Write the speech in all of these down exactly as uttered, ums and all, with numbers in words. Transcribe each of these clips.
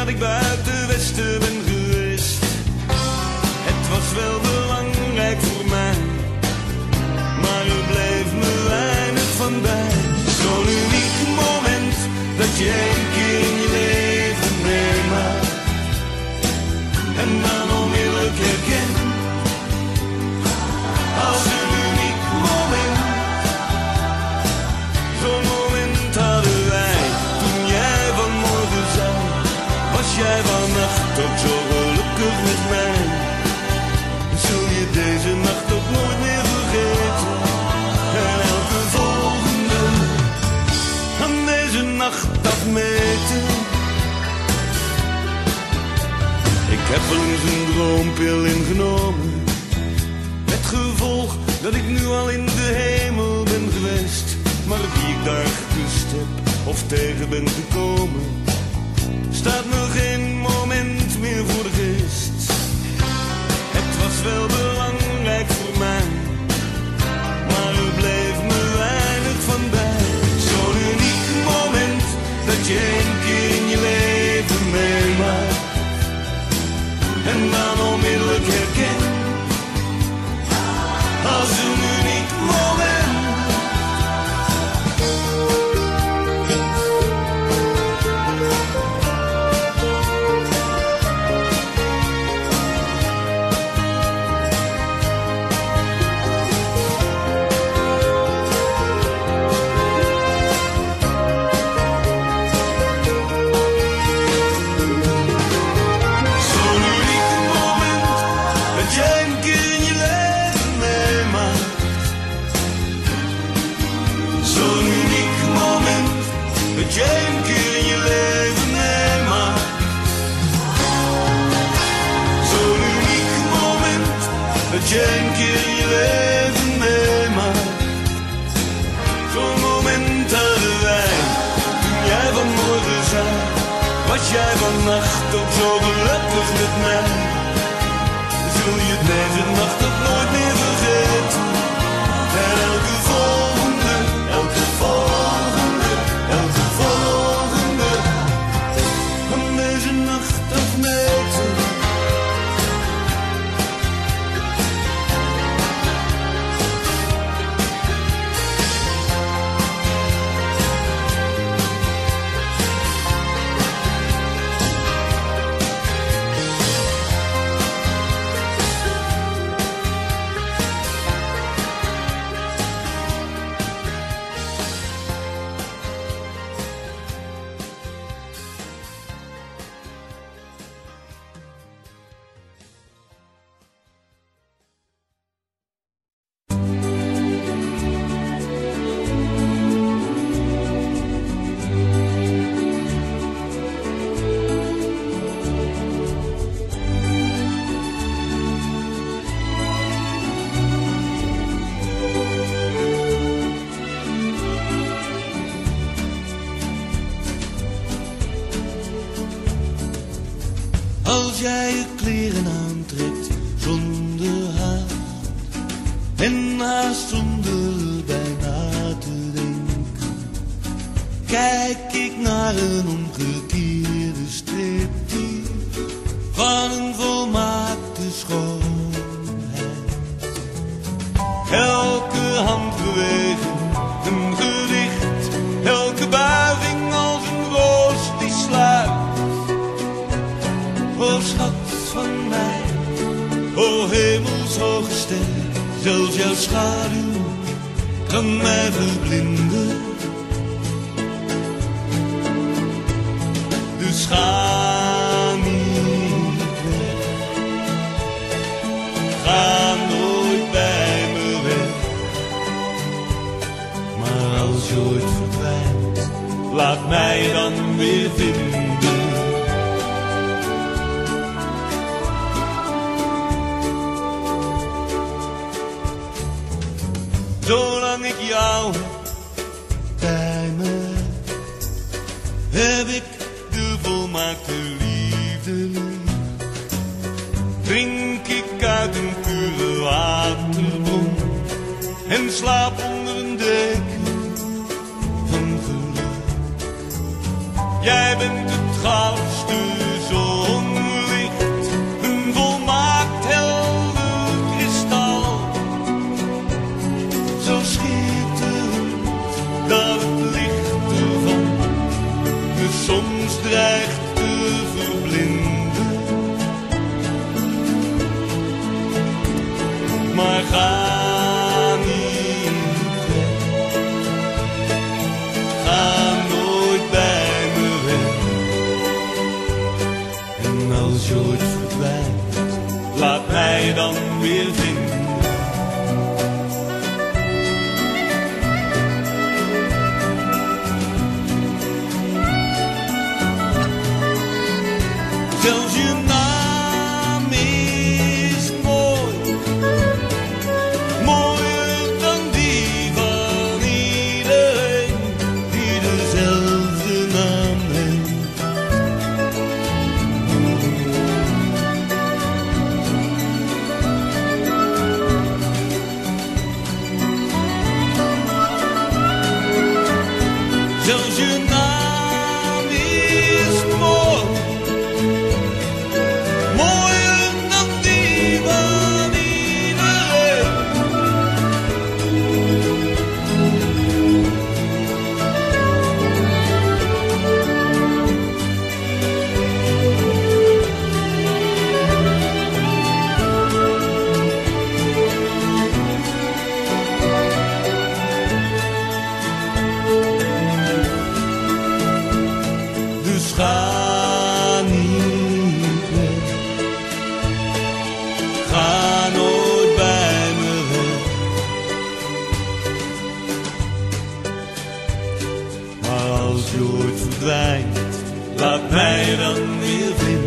dat ik buiten Westen ben geweest. Het was wel belangrijk voor mij, maar er bleef me weinig van bij. Zo'n uniek moment dat je een keer in je leven meemaakt en dan onmiddellijk herkent als een uniek moment. Zo'n moment hadden wij toen jij vanmorgen zei, was jij vannacht ook zo gelukkig met mij. Zul je deze nacht ook nooit meer vergeten en elke volgende aan deze nacht afmeten. Ik heb wel eens een droompil ingenomen, met gevolg dat ik nu al in de hemel ben geweest. Maar wie ik daar gekust heb of tegen ben gekomen, staat me geen moment meer voor de geest. Het was wel belangrijk voor mij, maar er bleef me weinig van bij. Zo'n uniek moment dat je een keer in je leven meemaakt en dan onmiddellijk herkent als een uniek moment. Dat je een keer in je leven meemaakt. Zo'n uniek moment dat je een keer in je leven meemaakt. Zo'n moment hadden wij toen jij vanmorgen zei, was jij vannacht ook zo gelukkig met mij. Zul je deze nacht ook nooit meer vergeten en elke volgende, elke volgende, elke volgende van deze nacht afmeten. Als jij je kleren aantrekt zonder haast en haast zonder bijna te denken, kijk ik naar een omgekeerde striptease van een volmaakte schoonheid. Elke handbeweging een gedicht, elke buiging als een roos die sluit. O schat van mij, o hemelshoge ster, zelfs jouw schaduw kan mij verblinden. Dus ga niet weg, ga nooit bij me weg. Maar als je ooit verdwijnt, laat mij dan weer vinden. Zolang ik jou heb bij me, heb ik de volmaakte liefde lief. Drink ik uit een pure waterbron en slaap onder een deken van geluk. Jij bent het goudste soms dreigt te verblinden. Maar ga niet weg, ga nooit bij me weg. En als je ooit verdwijnt, laat mij dan weer vinden. Zelfs je naam is mooi, mooier dan die van iedereen die dezelfde naam heeft. Zelfs je naam is mooi. Ga niet weg, ga nooit bij me weg. Maar als je ooit verdwijnt, laat mij dan weer vinden.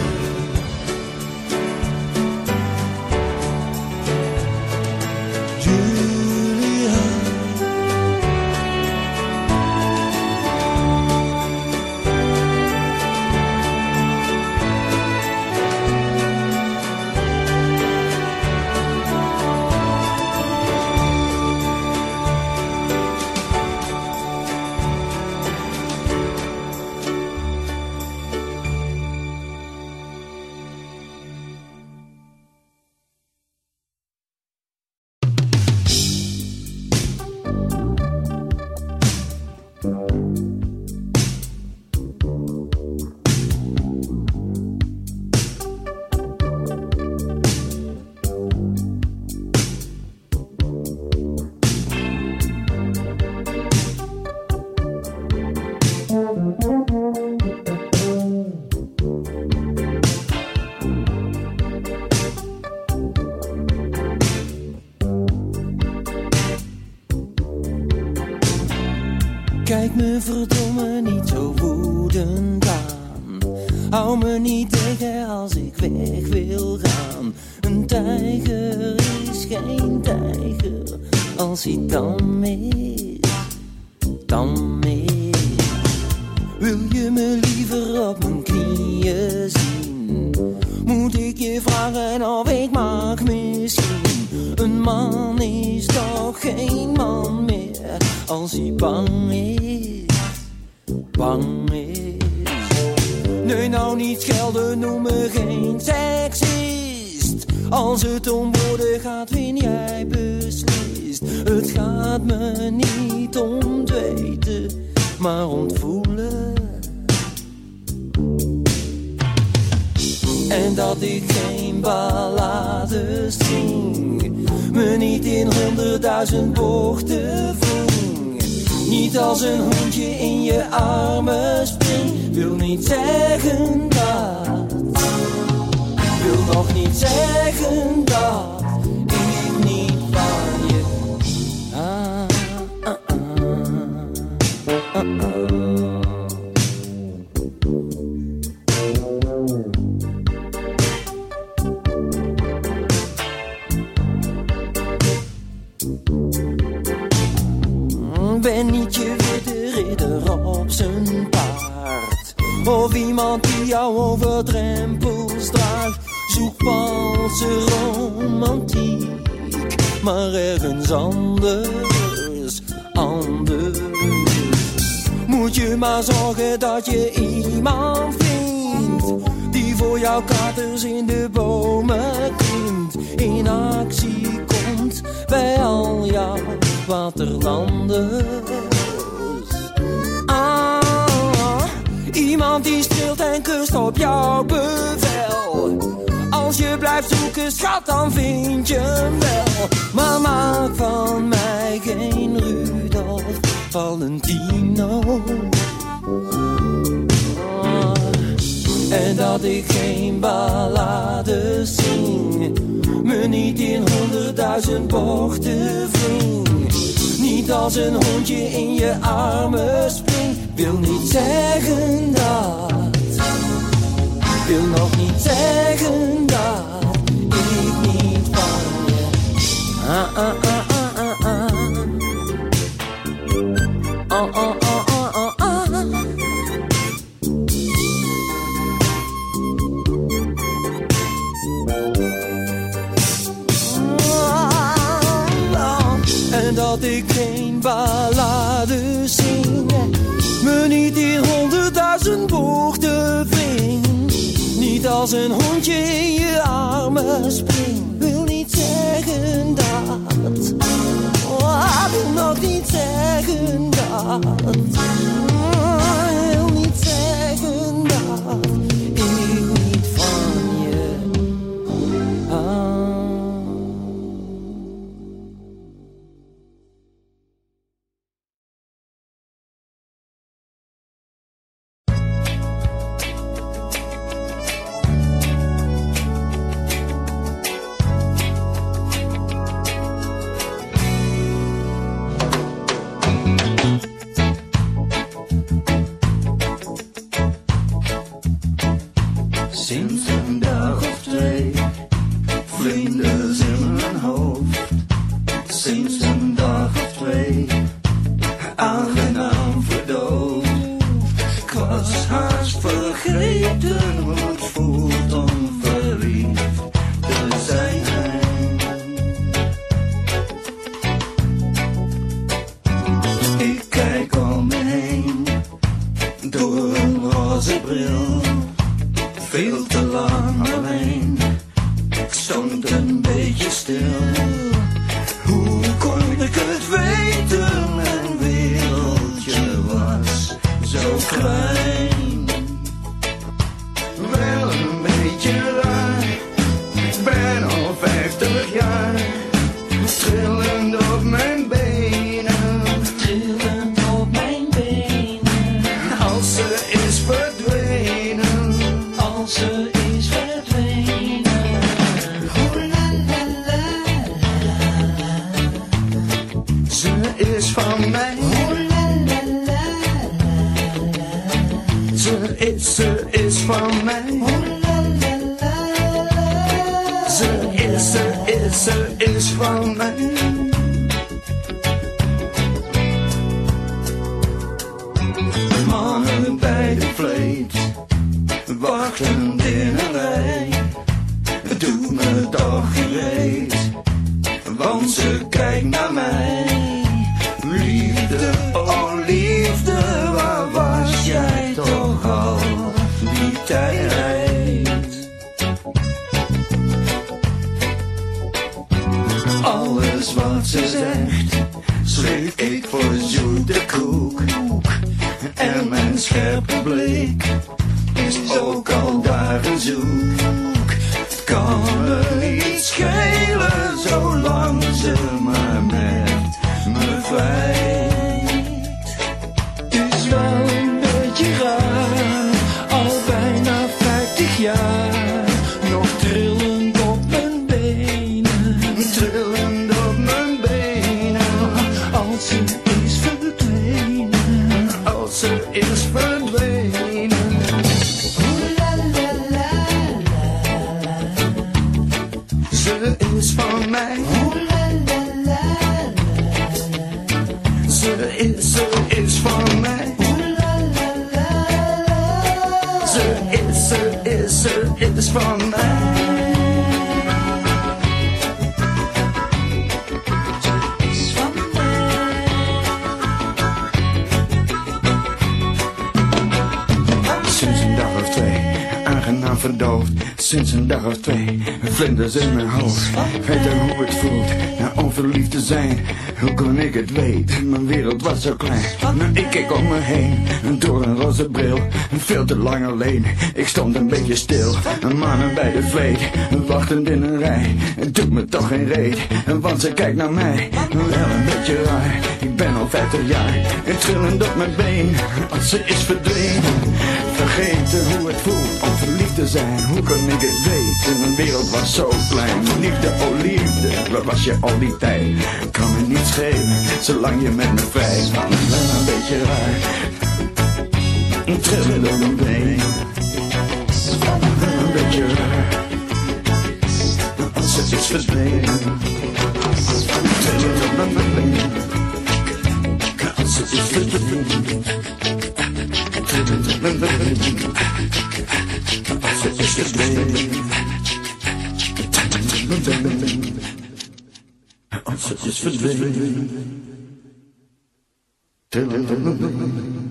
Kijk me verdomme niet zo woedend aan. Hou me niet tegen als ik weg wil gaan. Een tijger is geen tijger als hij tam is, tam is. Wil je me liever op mijn knieën zien? Moet ik je vragen of ik mag misschien? Een man is toch geen man meer als hij bang is, bang is. Nee, nou niet schelden, noem me geen seksist. Als het om woorden gaat, win jij beslist. Het gaat me niet om het weten, maar om het voelen. En dat ik geen ballades zing, me niet in honderdduizend bochten voel. Niet als een hondje in je armen spring. Wil niet zeggen dat, wil nog niet zeggen dat ik niet van je. Ah, ah, ah, ah, ah. Ben niet je witte ridder op zijn paard, of iemand die jou over drempels draagt. Zoek valse romantiek, maar ergens anders, anders. Moet je maar zorgen dat je iemand vindt die voor jouw katers in de bomen klimt, in actie komt bij al jouw waterlanders. Ah, Iemand die streelt en kust op jouw bevel. Als je blijft zoeken, schat, dan vind je hem wel. Maar maak van mij geen Rudolf Valentino. Oh. En dat ik geen ballades zing, me niet in honderdduizend bochten ving. Niet als een hondje in je armen springt. Wil niet zeggen dat, wil nog niet zeggen dat ik niet van je. Ah, ah, ah, ah, ah, ah. Oh, oh, oh, oh, oh, oh. En dat ik geen ballade zing, me niet in honderdduizend bochten ving. Niet als een hondje in je armen spring. Wil niet zeggen dat, oh, wil nog niet zeggen dat, oh, wil niet zeggen dat ik niet van je hou. Sinds een dag of twee, vlinders in mijn hoofd. Sinds een dag of twee, aangenaam verdoofd. Ik was haast vergeten hoe het voelt om verliefd te zijn. Ik kijk om me heen, door een roze bril. Veel te lang alleen, ik stond een beetje stil. Hoe kon ik het weten, mijn wereldje was zo klein. Wel een beetje raar, ik ben al vijftig jaar, trillend op mijn benen, Trillend op mijn benen, als ze is verdwenen. als ze is verdwenen. Oh la la la la. Ze is van mij. Oh la la la la. Ze is, ze is van mij. Oh la la la la. Ze is, ze is, ze is van mij. Mannen bij de vleet, wachtend in een rij. Het doet me toch gereed, want ze kijkt naar mij. Liefde, oh liefde, waar was jij toch al die tijd? Alles wat ze zegt, slik ik voor zoete koek. En mijn scherpe blik is ook al daar een zoek. Het kan me niet schelen, zolang ze maar met me vlijt. Het is wel een beetje raar, al bijna vijftig jaar, nog trillend op mijn benen, trillend op mijn benen, als ze is verdwenen, als ze is verdwenen. Oh la la la la. Ze is van mij. Oh la la la la. Ze is, ze is van mij. Oh la la la la. Ze is, ze is, ze is van mij. traan verdoofd. Sinds een dag of twee, vlinders in mijn hoofd. Weet dan hoe het voelt, na onverliefd te zijn. Hoe kon ik het weten, mijn wereld was zo klein. Maar ik keek om me heen, door een roze bril. Veel te lang alleen, ik stond een beetje stil. Mannen bij de vleet, wachtend in een rij. Het doet me toch geen reet, want ze kijkt naar mij. Wel een beetje raar, ik ben al vijftig jaar. En trillend op mijn been, als ze is verdwenen. Vergeten hoe het voelt om verliefd te zijn. Hoe kon ik het weten, mijn wereld was zo klein. Liefde, oh liefde, waar was je al die tijd? Kan me niet schelen, zolang je met me vrij. Wel een beetje raar, trillend op mijn been. Wel een beetje raar, als het is verdwenen. Trillend op mijn been, als het is verdwenen. Trillend op mijn been, als het is verdwenen. Als het is verdwenen. Trillend op mijn been.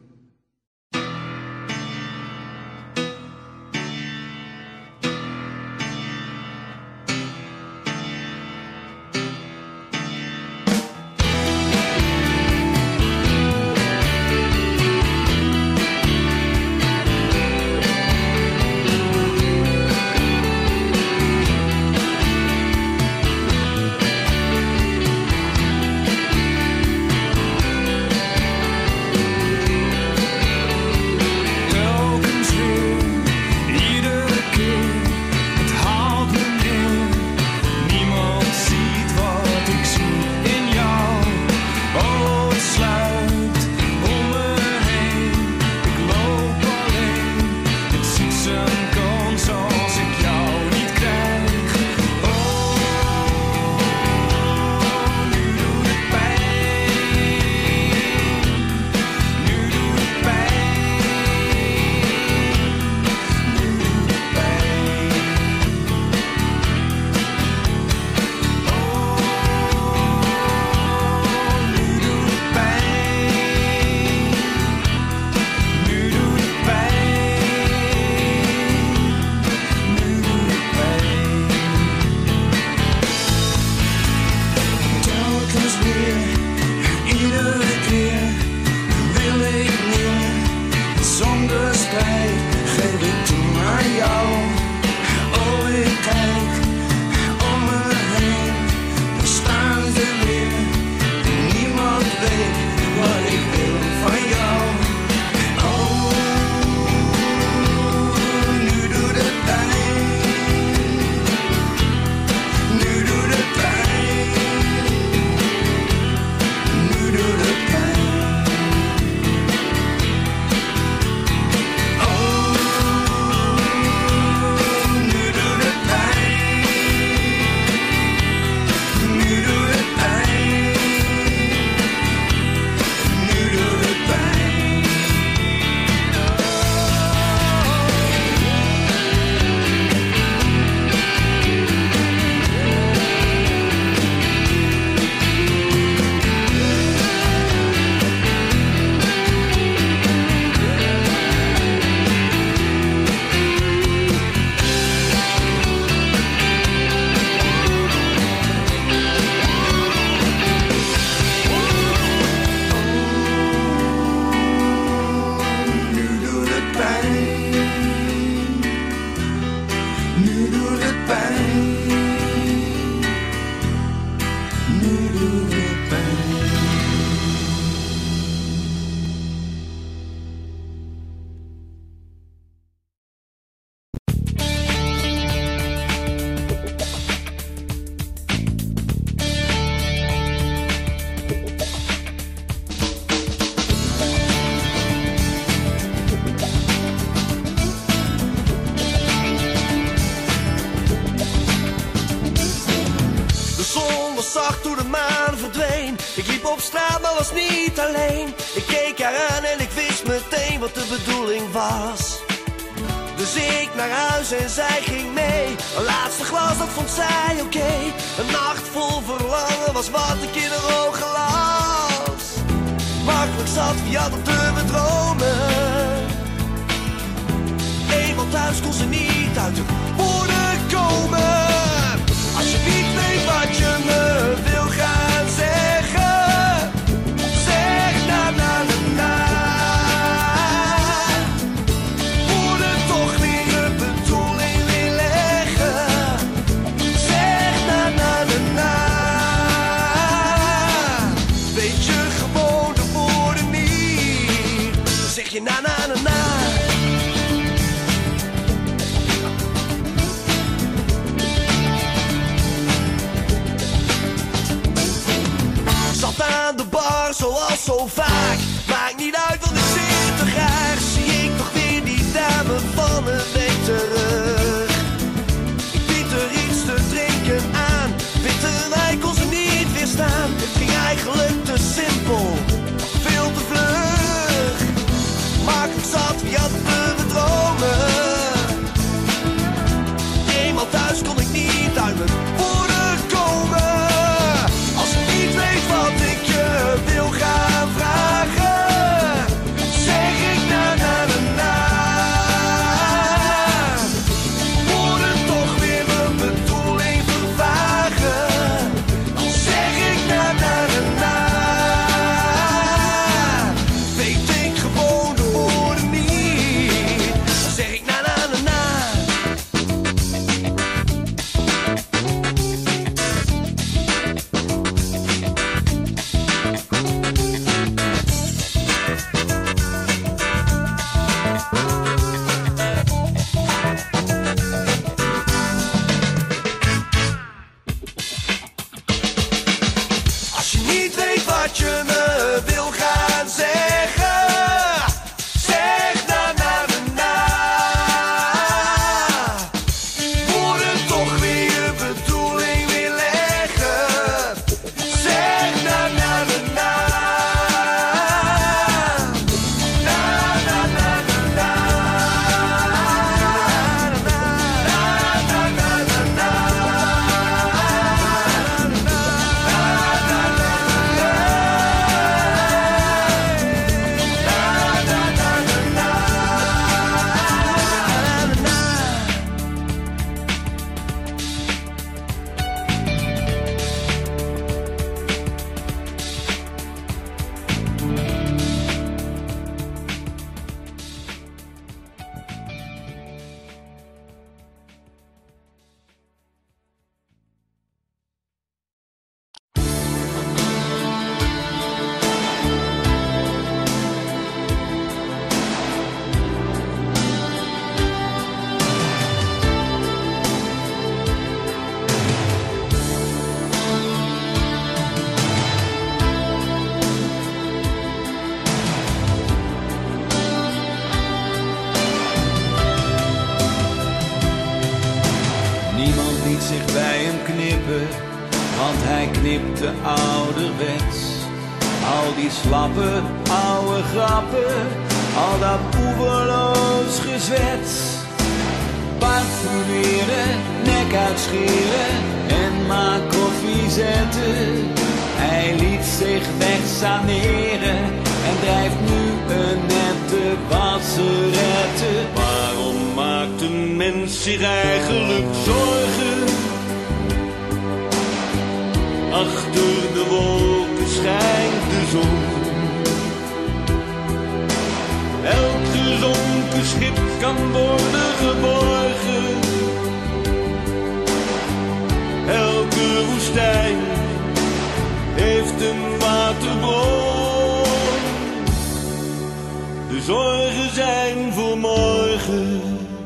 op straat, maar was niet alleen. Ik keek haar aan en ik wist meteen wat de bedoeling was. Dus ik naar huis en zij ging mee. Een laatste glas, dat vond zij oké. Okay. Een nacht vol verlangen was wat ik in haar ogen las. Makkelijk zat, wie had het durven dromen. Eenmaal thuis thuis kon ze niet uit de woorden komen. Als je niet weet wat je me wil gaan zeggen, zeg na na na na. Woorden toch weer een bedoeling weer leggen, zeg na na na na. Weet je gewoon de woorden niet, dan zeg je na na na na. Aan de bar zoals zo vaak, maakt niet uit want ik zit te graag. Zie ik toch weer die dame van een week terug. Ik bied er iets te drinken aan, witte wijn kon ze niet weerstaan. Het ging eigenlijk te simpel, veel te vlug. Makkelijk zat, wie hadden we dromen. Eenmaal thuis kon ik niet uit mijn woorden komen. Als ik niet weet wat ik je wil gaan vragen, zeg ik na na na na. Woorden toch weer mijn bedoeling vervagen, dan zeg ik na na na na. Weet ik gewoon de woorden niet, dan zeg ik na na na na. Als je niet weet wat je me wil gaan zeggen, zeg na na na na. Woorden toch weer je bedoeling weer leggen, zeg na na na na. Na na na na na. Na na na na na. Niemand liet zich bij hem knippen, want hij knipte ouderwets. Al die slappe, oude grappen, al dat oeverloos gezwets. Bart fumeren, nek uitscheren en maar koffie zetten. Hij liet zich wegsaneren en drijft nu een nette wasserette. Waarom maakt een mens zich eigenlijk zorgen? Achter de wolken schijnt de zon. Elk gezonken schip kan worden geborgen. Elke woestijn heeft een waterbron. De zorgen zijn voor morgen.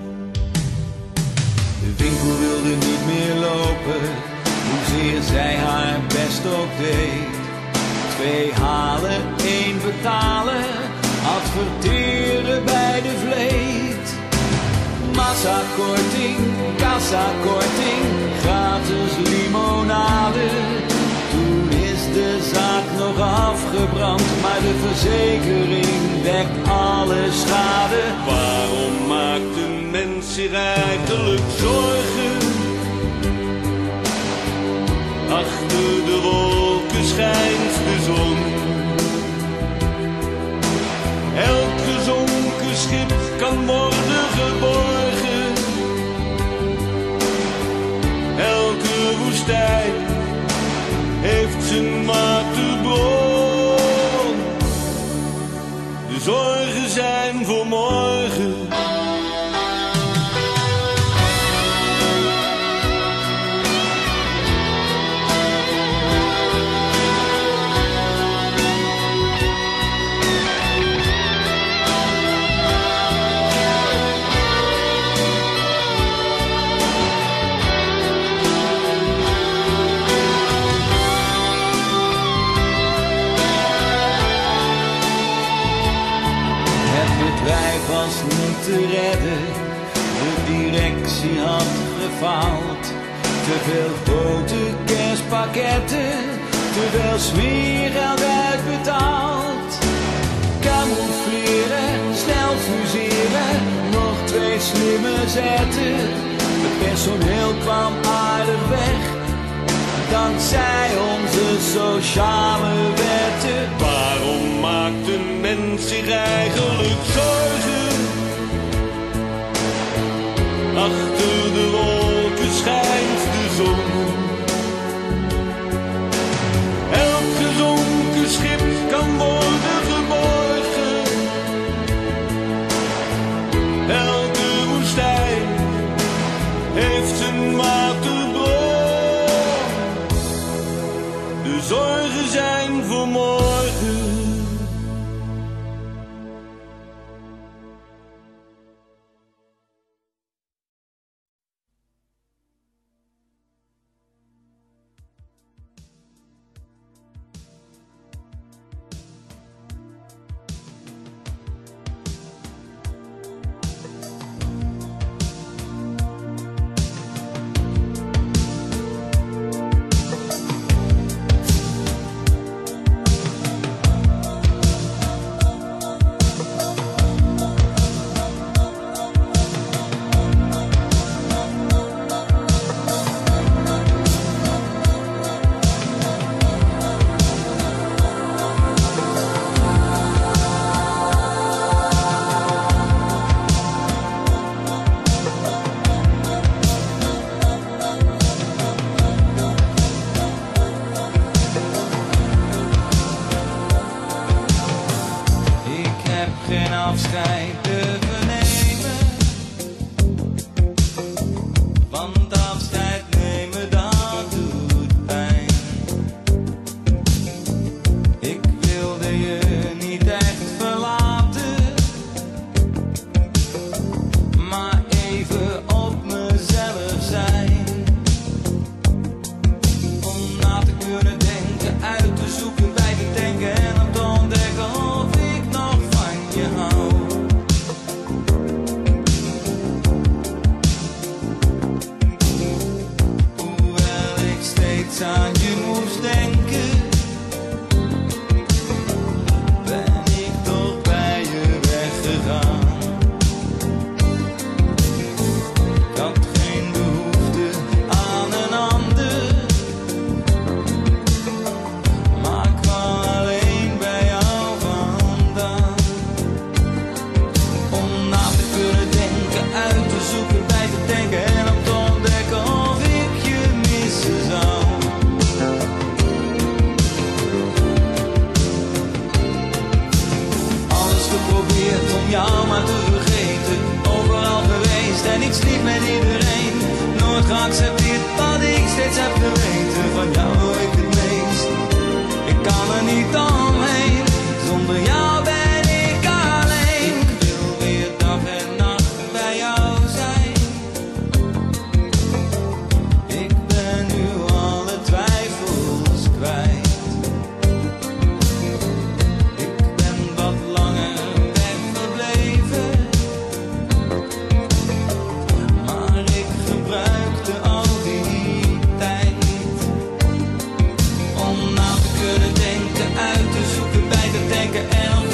De winkel wilde niet meer lopen, hoezeer zij haar best ook deed. Twee halen, één betalen, adverteren bij de vleet. Massakorting, kassakorting, gratis limonade. Toen is de zaak nog afgebrand, maar de verzekering dekt alle schade. Waarom maakt een mens zich eigenlijk zorgen? Achter de wolken schijnt de zon. Elk gezonken schip kan worden geborgen. zorgen zijn voor morgen. Was niet te redden, de directie had gefaald. Te veel grote kerstpakketten, te veel smeergeld uitbetaald. Camoufleren, snel fuseren, nog twee slimme zetten. Het personeel kwam aardig weg, dankzij onze sociale wetten. Waarom maakt een mens zich eigenlijk zorgen? Achter de wolken schijnt de zon. Elk gezonken schip kan worden geborgen. Elke woestijn heeft zijn waterbron. De zorgen zijn voor morgen. Om na te kunnen denken, uit te zoeken, bij te denken en om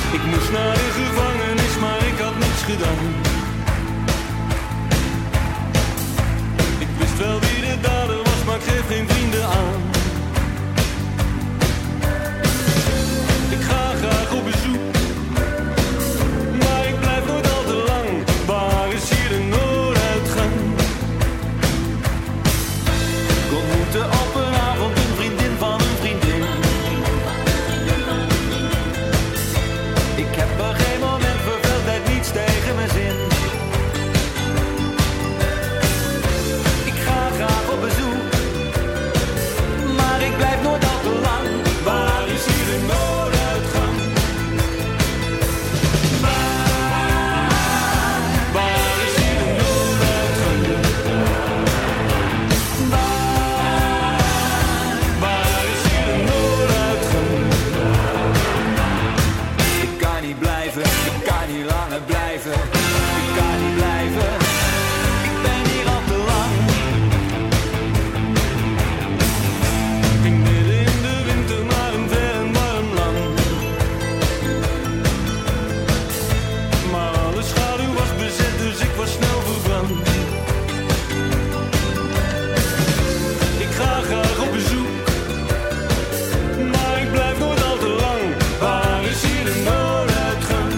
Ik moest naar de gevangenis, maar ik had niets gedaan. Ik wist wel wie de dader was, maar ik geef geen vrienden aan. Ik ga graag op bezoek, maar ik blijf nooit al te lang. Waar is hier de nooduitgang? Ik ontmoette op een avond een vriendin van een vriendin. Ik heb er geen moment verveeldheid, niets tegen mijn zin. Ik ga graag op bezoek, maar ik blijf nooit al te lang. Waar is hier de nooduitgang? Waar, waar is hier de nooduitgang? Waar, waar is hier de nooduitgang? Ik kan niet blijven, ik kan niet langer blijven. Ik kan niet blijven, ik ben hier al te lang. Ik ging midden in de winter naar een ver en warm land. Maar alle schaduw was bezet, dus ik was snel verbrand. Ik ga graag op bezoek, maar ik blijf nooit al te lang. Waar is hier de nooduitgang?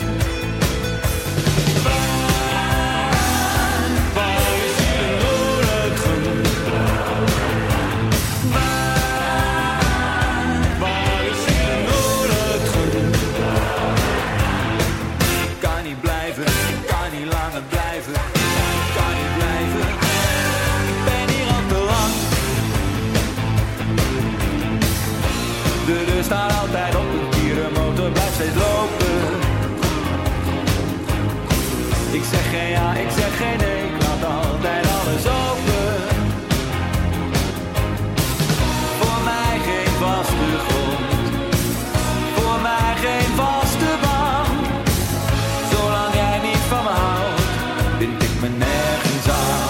Waar, waar is hier de nooduitgang? Waar, waar is hier de nooduitgang? Ik kan niet blijven, ik kan niet langer blijven. Ik kan niet blijven, ik ben hier al te lang. De deur staat altijd op een kier, de motor blijft steeds lopen. Ik zeg geen ja, ik zeg geen nee, ik laat altijd alles open. Voor mij geen vaste grond, voor mij geen vaste baan. Zolang jij niet van me houdt, bind ik me nergens aan.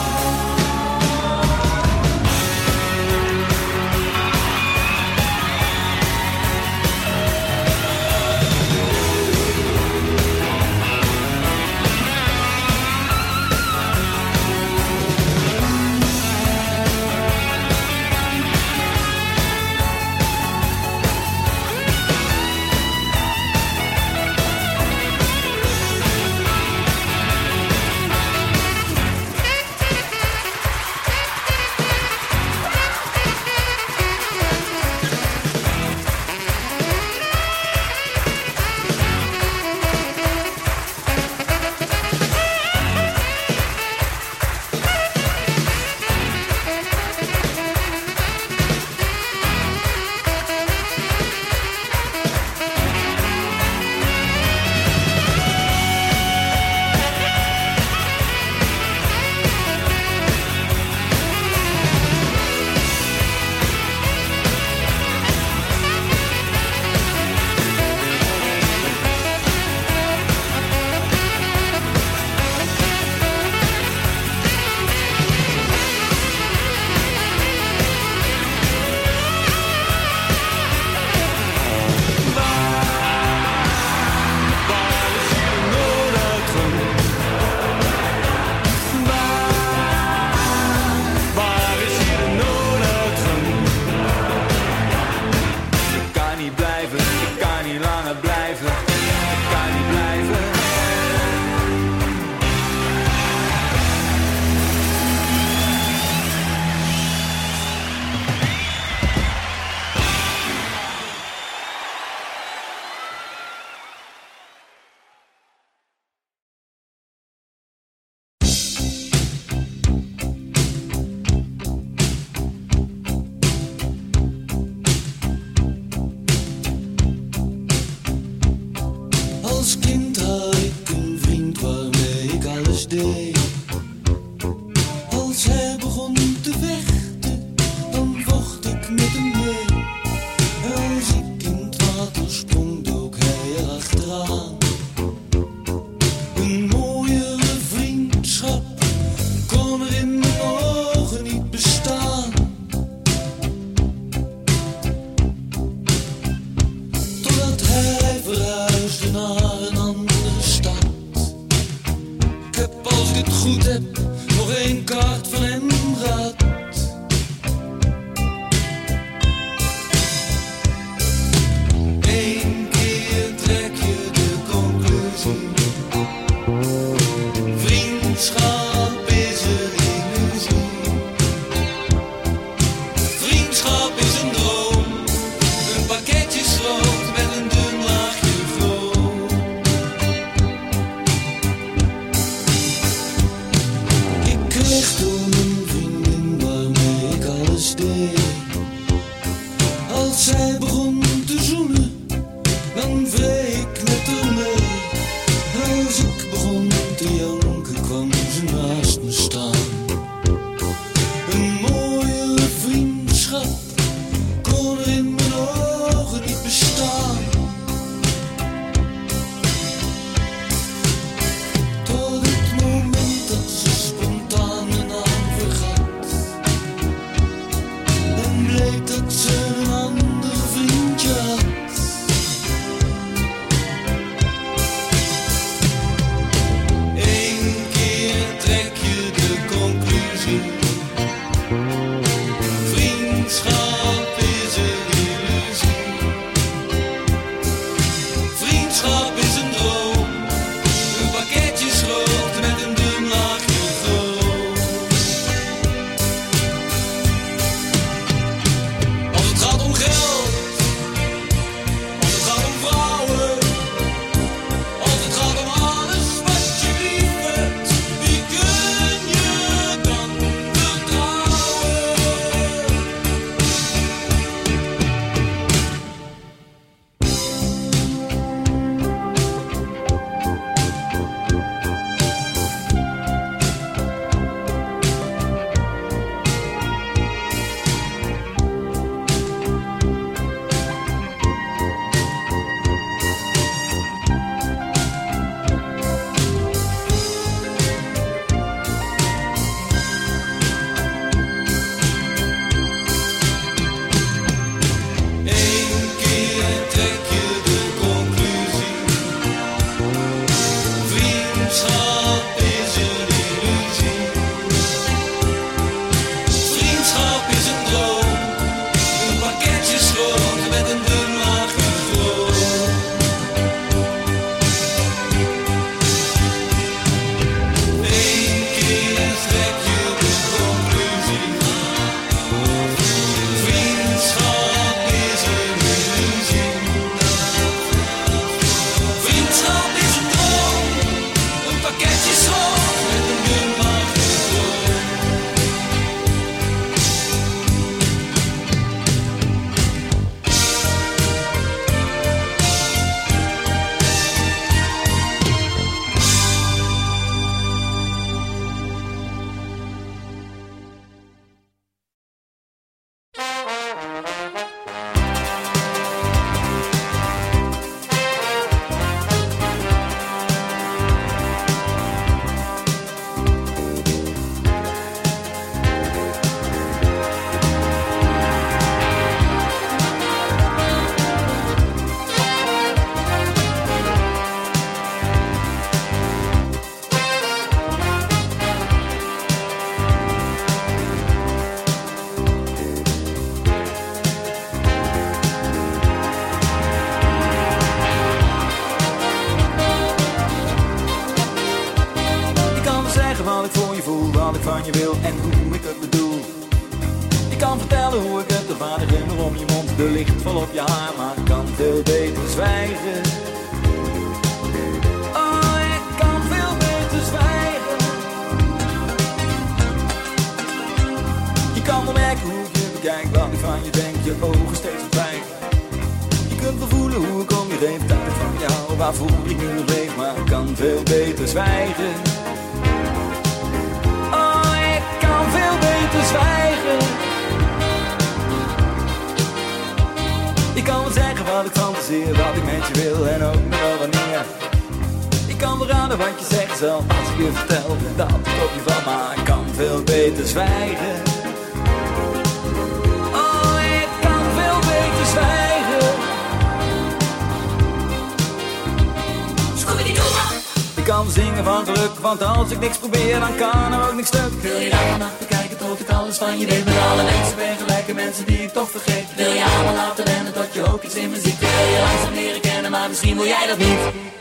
goed heb, nog één kaart van hem gehad. Eén keer trek je de conclusie. Vriendschap is een illusie. Vriendschap is een droom. Een pakketje schroot met een dun laagje vroom. Ik kreeg toen een vriendin waarmee ik alles deed. Als zij begon te zoenen, dan wreef ik met haar mee. Als ik begon te janken, kwam ze naast me staan. Een mooie vriendschap kon er in mijn ogen niet bestaan. Tot het moment dat ze spontaan mijn naam vergat. En bleek dat ze een ander vriendje had. Eén keer trek je de conclusie. Vriendschap is een illusie. Vriendschap is een droom. Een pakketje schroot met een dun laagje vroom. Als het gaat om geld, als het gaat om vrouwen, als het gaat om alles wat je lief hebt, wie kun je dan vertrouwen? Eén keer trek je de conclusie. Vriendschap is een illusie. Vriendschap is een droom. Een pakketje schroot met een dun laagje vroom. Eén keer trek je de conclusie. Vriendschap is een illusie. Vriendschap is een droom. Een pakketje schroot met een dun laagje vroom. Je kan me zeggen wat ik voor je voel, wat ik van je wil en hoe ik het bedoel. Je kan vertellen hoe ik het ervaar, de glimmer om je mond, de licht vol op je haar, maar ik kan veel beter zwijgen. Oh, ik kan veel beter zwijgen. Je kan wel merken hoe ik je bekijk, wat ik van je denk, je ogen steeds verdwijgen. Je kunt wel voelen hoe ik om je heen, dat ik van jou, waarvoor ik nu nog leef, maar ik kan veel beter zwijgen. Oh, ik kan veel beter zwijgen. Ik kan wel zeggen wat ik fantaseer, wat ik met je wil en ook nog wel wanneer. Ik kan wel raden wat je zegt, zelf als ik je vertel dat ik op je val, maar ik kan veel beter zwijgen. Oh, ik kan veel beter zwijgen. kan zingen van geluk, want als ik niks probeer, dan kan er ook niks stuk. Wil je daar vannacht bekijken tot ik alles van je weet? Met alle mensen ben gelijke mensen die ik toch vergeet. Wil je allemaal laten rennen tot je ook iets in me ziet? Wil je langzaam leren kennen, maar misschien wil jij dat niet.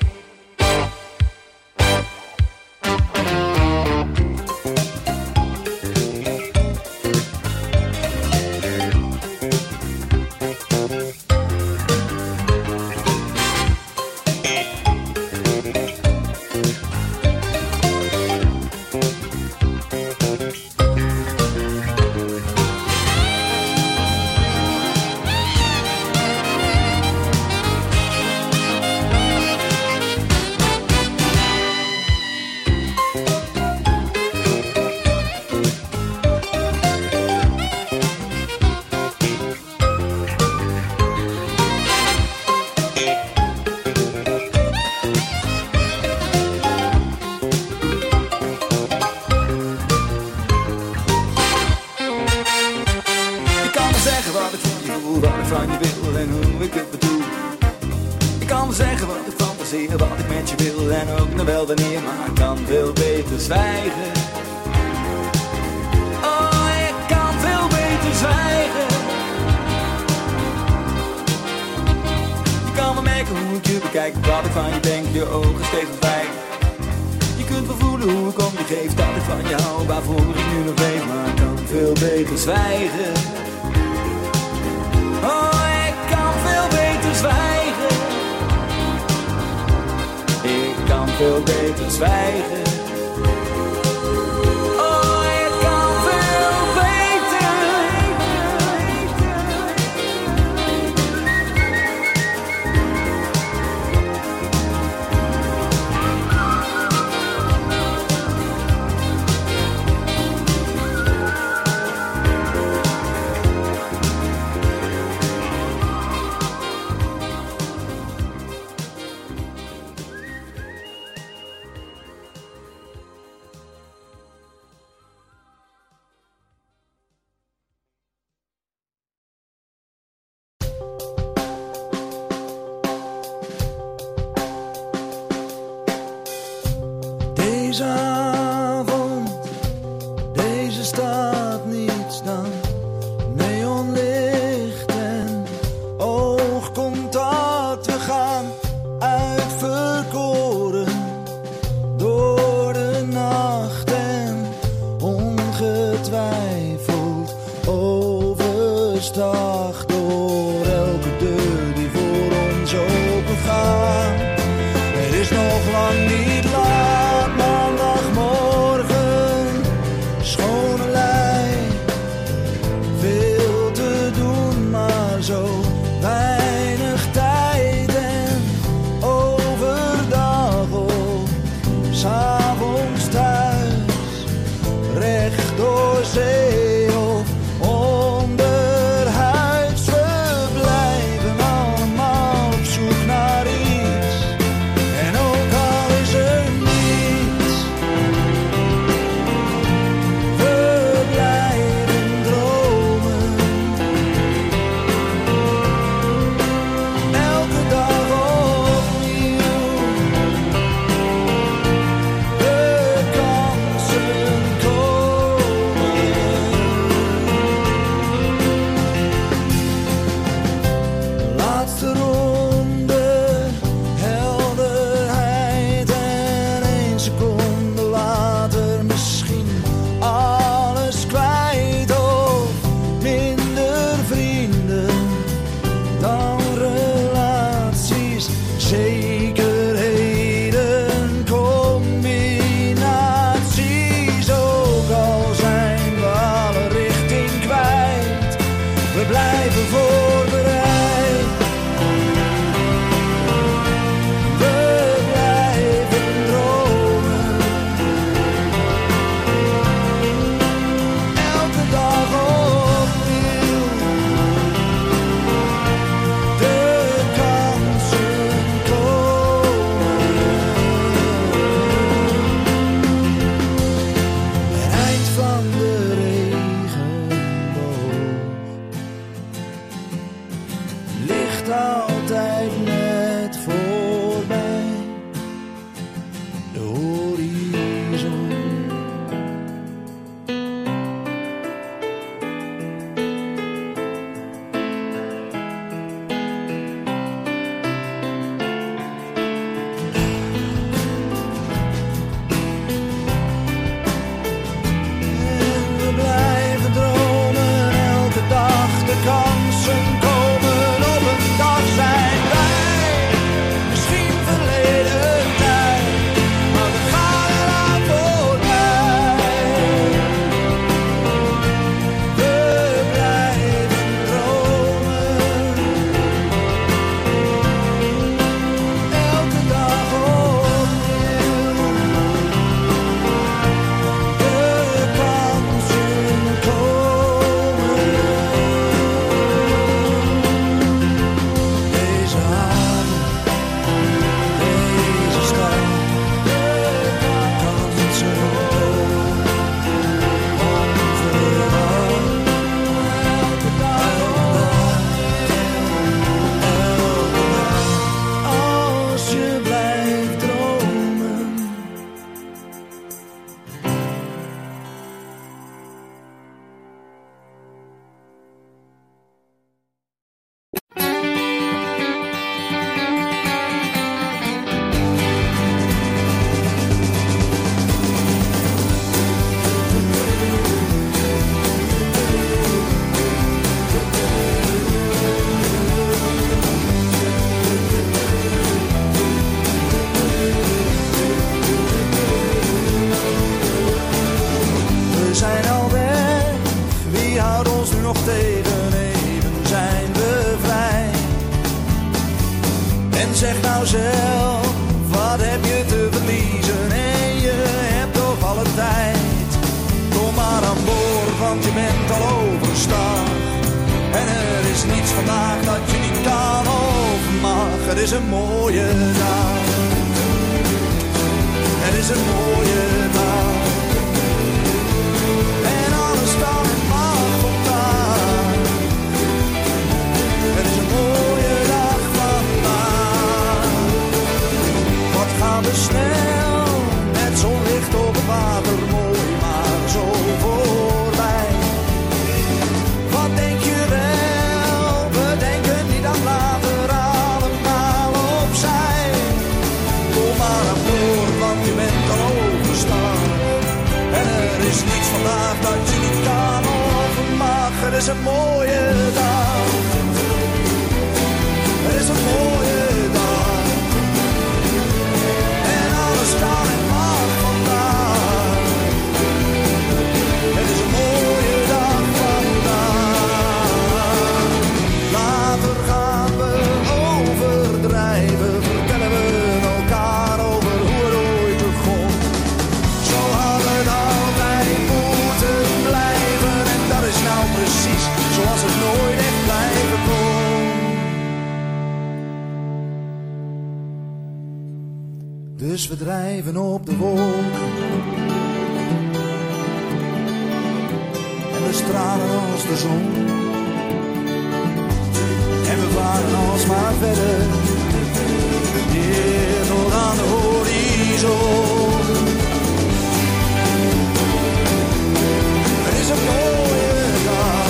Deze avond, deze stad niets dan neonlicht en oogcontact. We gaan uitverkoren door de nacht en ongetwijfeld overstag door elke deur die voor ons open gaat. Er is nog lang niet laat. En ook al is er nou zelf, wat heb je te verliezen? En je hebt toch alle tijd. Kom maar aan boord, want je bent al overstag. En er is niets vandaag dat je niet kan of mag. Het is een mooie dag. Het is een mooie dag. En alles kan en mag vandaag. Het is een mooie dag vandaag. Wat gaan we snel, met zonlicht op het water, mooi maar zo voorbij. Wat denk je wel, we denken niet aan later, allemaal opzij. Kom maar aan boord, want je bent al overstaan. En er is niets vandaag dat je niet kan of mag. Het is een mooie dag. Het is een mooie dag. En alles kan en mag vandaag. Het is een mooie dag vandaag. Later gaan we overdrijven. Vertellen we elkaar over hoe het ooit begon. Zo had het altijd moeten blijven. En dat is nou precies zoals het nooit echt blijven kon. Dus we drijven op de wolken. En we stralen als de zon. En we varen alsmaar verder. Hier tot aan de horizon. Het is een mooie dag.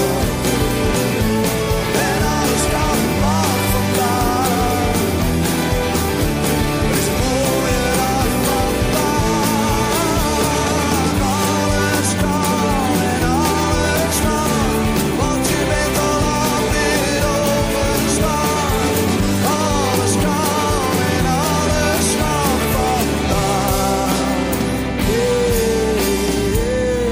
En alles kan en mag vandaag. Het is een mooie dag vandaag. Alles kan en alles mag. Want je bent al lang weer overstaan. Alles kan en alles mag vandaag. Yeah, yeah.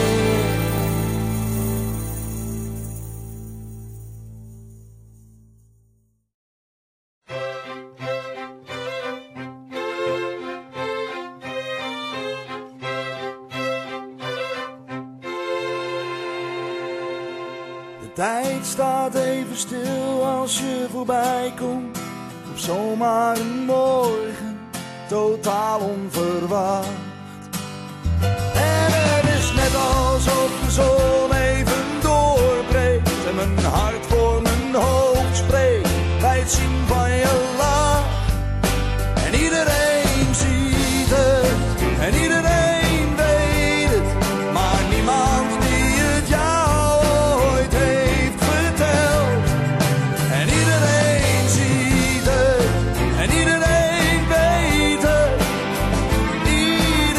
De tijd staat even stil als je voorbij komt. Op zomaar een morgen, totaal onverwacht. En het is net alsof de zon even doorbreekt. En mijn hart voor mijn hoofd spreekt bij het zien van je lach. En iedereen ziet het, en iedereen weet het. Maar niemand die het jou ooit heeft verteld. En iedereen ziet het, en iedereen weet het.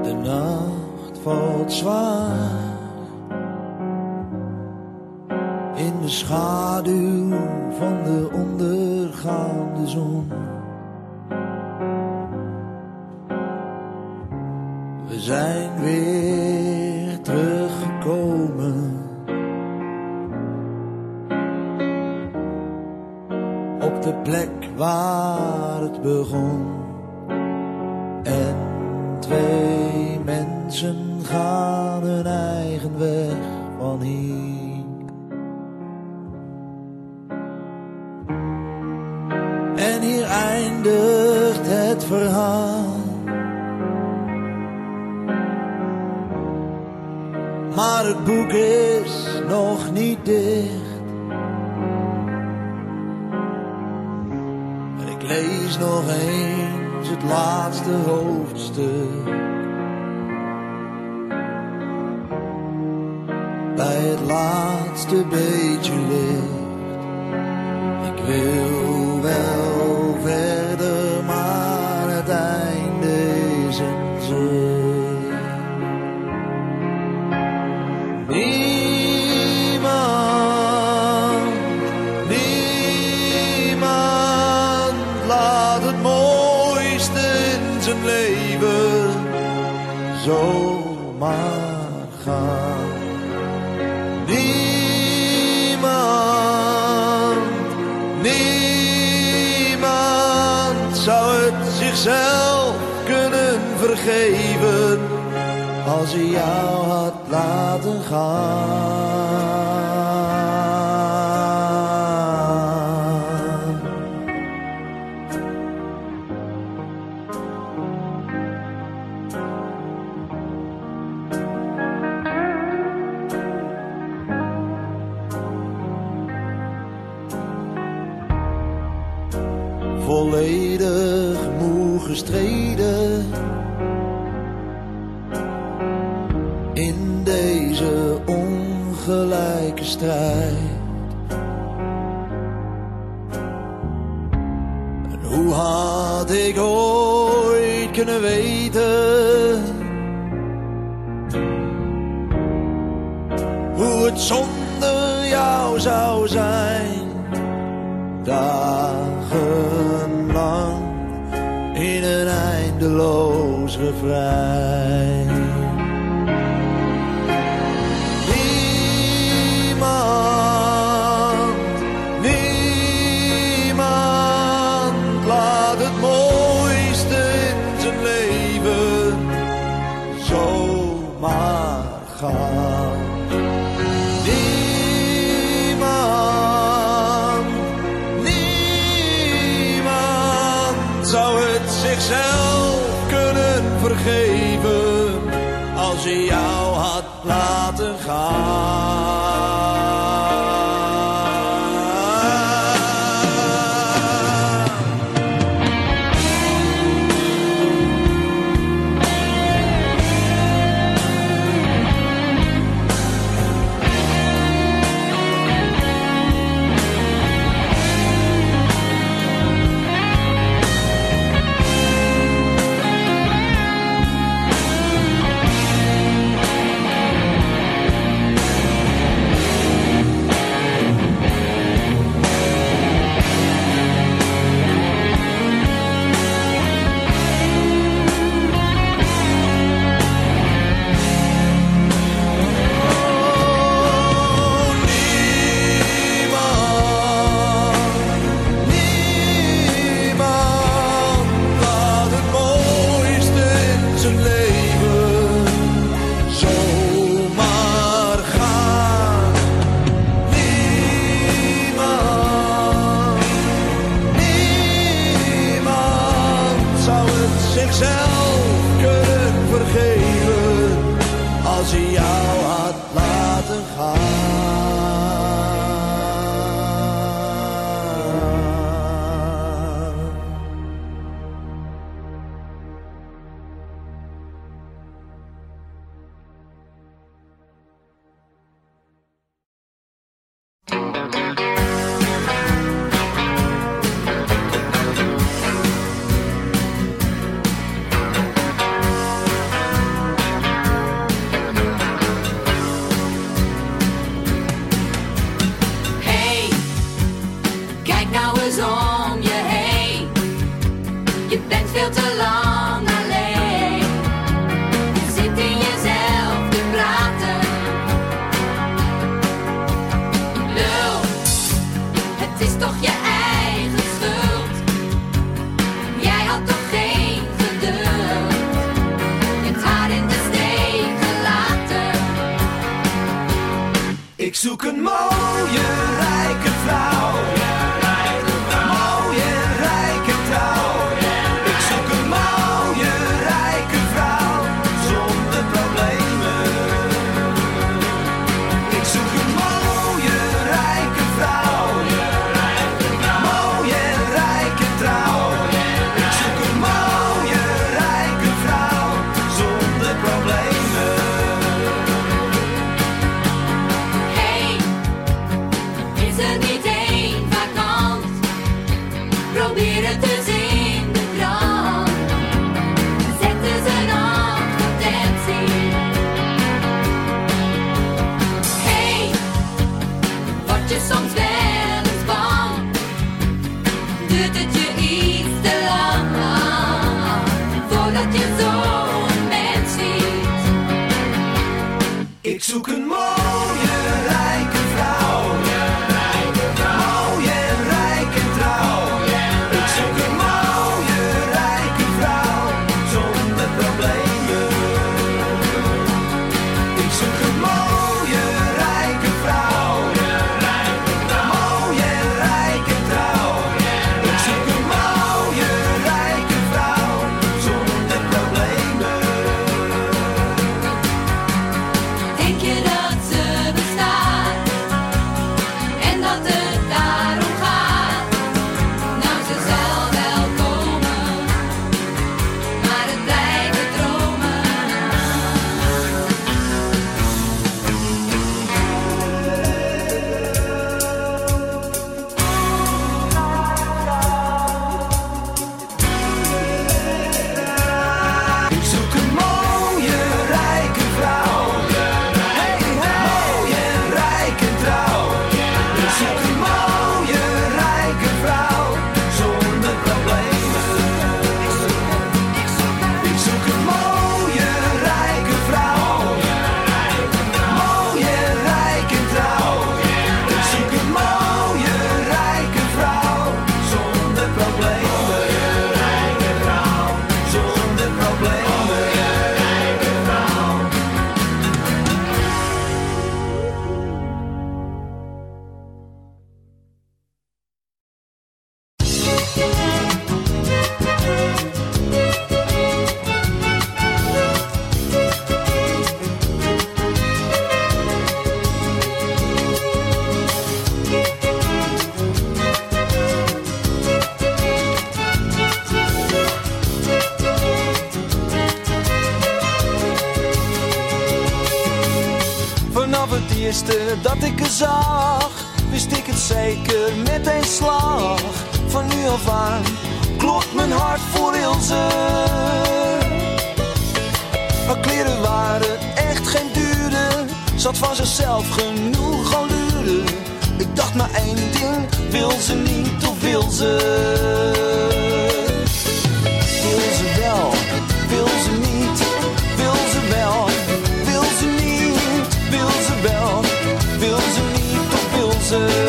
De nacht valt zwaar in de schaduw van de ondergaande zon. We zijn weer teruggekomen op de plek waar het begon. En twee mensen gaan hun eigen weg van hier. En hier eindigt het verhaal. Maar het boek is nog niet dicht. En ik lees nog eens het laatste hoofdstuk. Bij het laatste beetje licht. Ik wil wel verder, maar het einde is in zicht. Niemand, niemand laat het mooiste in zijn leven zomaar gaan. Niemand, niemand zou het zichzelf kunnen vergeven als hij jou had laten gaan. Volledig moe gestreden in deze ongelijke strijd. En hoe had ik ooit kunnen weten hoe het zonder jou zou zijn? Dagenlang in een eindeloos refrein. Niemand, niemand zou het zichzelf kunnen vergeven als hij jou had laten gaan. zoek een mooie, rijke vrouw. Mooie, rijke trouw. Ik zoek een mooie, rijke vrouw. Zonder problemen. Ik zoek een mooie, rijke vrouw. Mooie, rijke trouw. Ik zoek een mooie, rijke vrouw. Zonder problemen. Hey, is er niet één vakant? Probeer het eens in de krant. Zet eens een advertentie. Hey, word je soms wel eens bang? Duurt het je iets te lang? Voordat je zo'n mens ziet. Ik zoek een mooie, rijke vrouw. Mooie, rijke trouw. Ik zoek een mooie, rijke vrouw. Zonder problemen. Ik zoek een mooie, rijke vrouw. Mooie, rijke trouw. Ik zoek een mooie, rijke vrouw. Zonder problemen. Denk je dat ze bestaat en dat het daarom gaat? Nou, ze zal wel komen, maar het blijven dromen. Ik zoek een mooie, rijke vrouw. Hey, mooie, rijke trouw. Ik zoek een mooie, rijke vrouw. Zonder problemen. Ik zoek een mooie, rijke vrouw. Mooie, rijke trouw. Ik zoek een mooie, rijke vrouw. Zonder problemen. Zonder problemen. Vanaf het eerste dat ik haar zag, wist ik het zeker met een slag. Van nu af aan klopt mijn hart voor Ilse. Haar kleren waren echt geen dure, zat van zichzelf genoeg allure. Ik dacht maar één ding, wil ze niet of wil ze? Wil ze wel, wil ze niet, wil ze wel, wil ze niet, wil ze wel, wil ze niet of wil ze?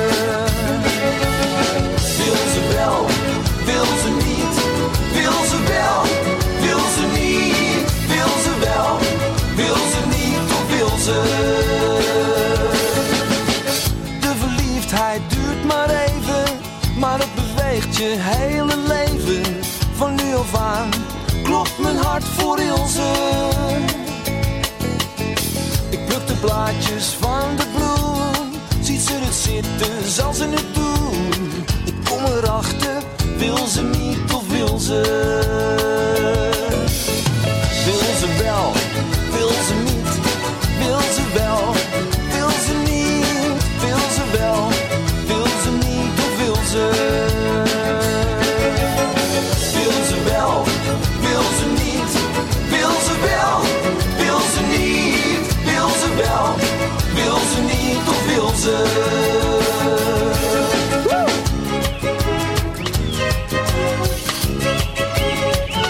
Wil ze wel, wil ze niet, wil ze wel, wil ze niet, wil ze wel, wil ze niet of wil ze? De verliefdheid duurt maar even, maar het beweegt je hele leven. Van nu af aan klopt mijn hart voor Ilse. Ik pluk de blaadjes van de bloem, ziet ze het zitten, zal ze het doen? Ik kom erachter, wil ze niet of wil ze? Wil ze wel, wil ze niet, wil ze wel, wil ze niet, wil ze wel, wil ze niet of wil ze? Wil ze wel, wil ze niet, wil ze wel, wil ze niet, wil ze wel, wil ze niet of wil ze? Woe!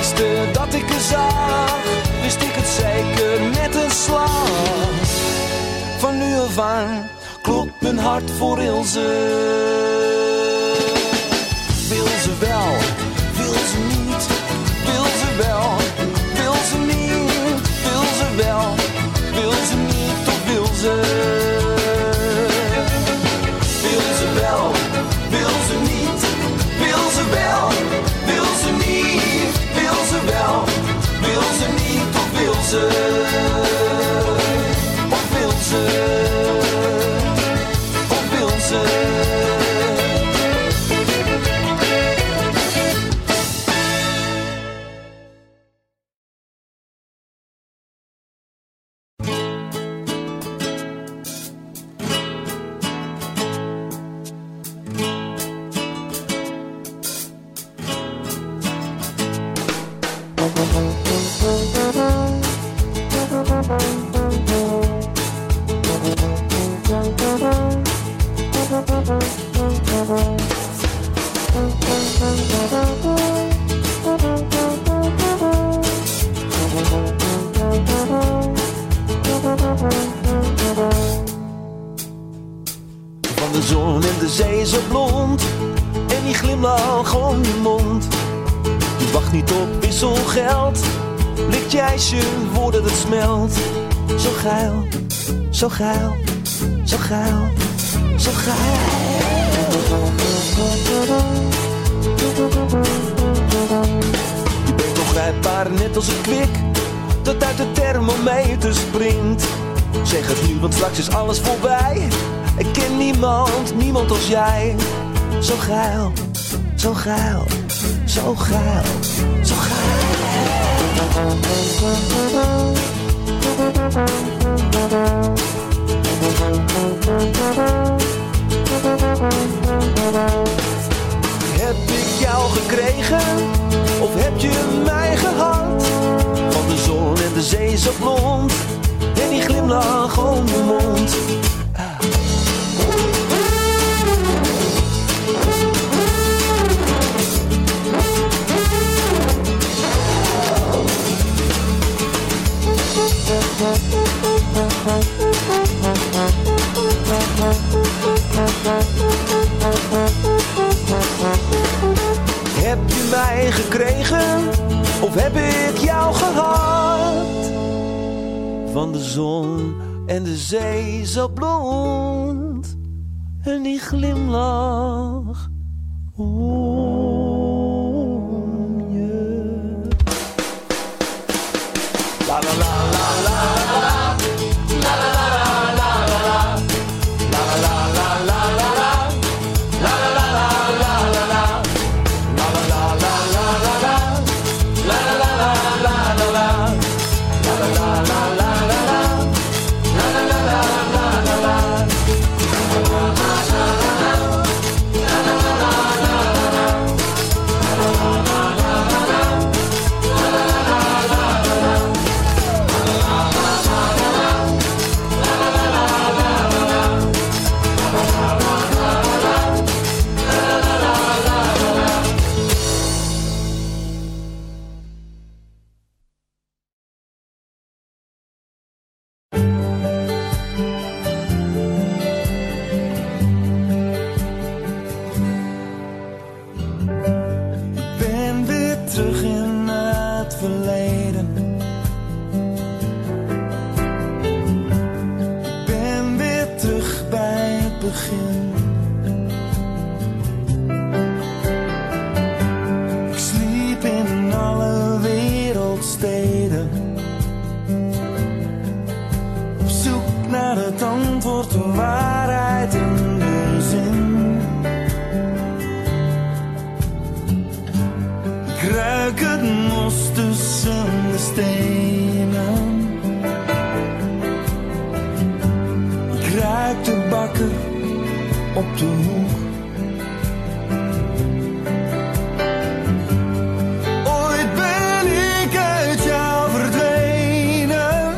eerste dat ik er zag, wist ik het zeker met een slag. Van nu af aan klopt mijn hart voor Ilse. Wil ze wel, wil ze niet, wil ze wel, wil ze niet, wil ze wel, wil ze niet of wil ze? Wil ze wel, wil ze niet, wil ze wel, wil ze niet, wil ze wel, wil ze niet of wil ze? Of wil ze? Of wil ze? Van de zon en de zee zo blond, en die glimlach om je mond. Je wacht niet op wisselgeld, likt je ijsje voordat het smelt. Zo geil, zo geil, zo geil, zo geil. Je bent ongrijpbaar net als een kwik dat uit de thermometer springt. Zeg het nu, want straks is alles voorbij. Ik ken niemand, niemand als jij. Zo geil, zo geil, zo geil, zo geil. Heb ik jou gekregen, of heb je mij gehad? Van de zon en de zee zo blond, en die glimlach om je mond. Heb je mij gekregen, of heb ik jou gehad? Van de zon en de zee zo blond, en die glimlach om je. La la la la la la, la la la la la la, la la la la la la la, la la la la la la la, la la la la la la la, la la la la la la la, la la la la la la la, la la la la la la la. Op de hoek. Ooit ben ik uit jou verdwenen,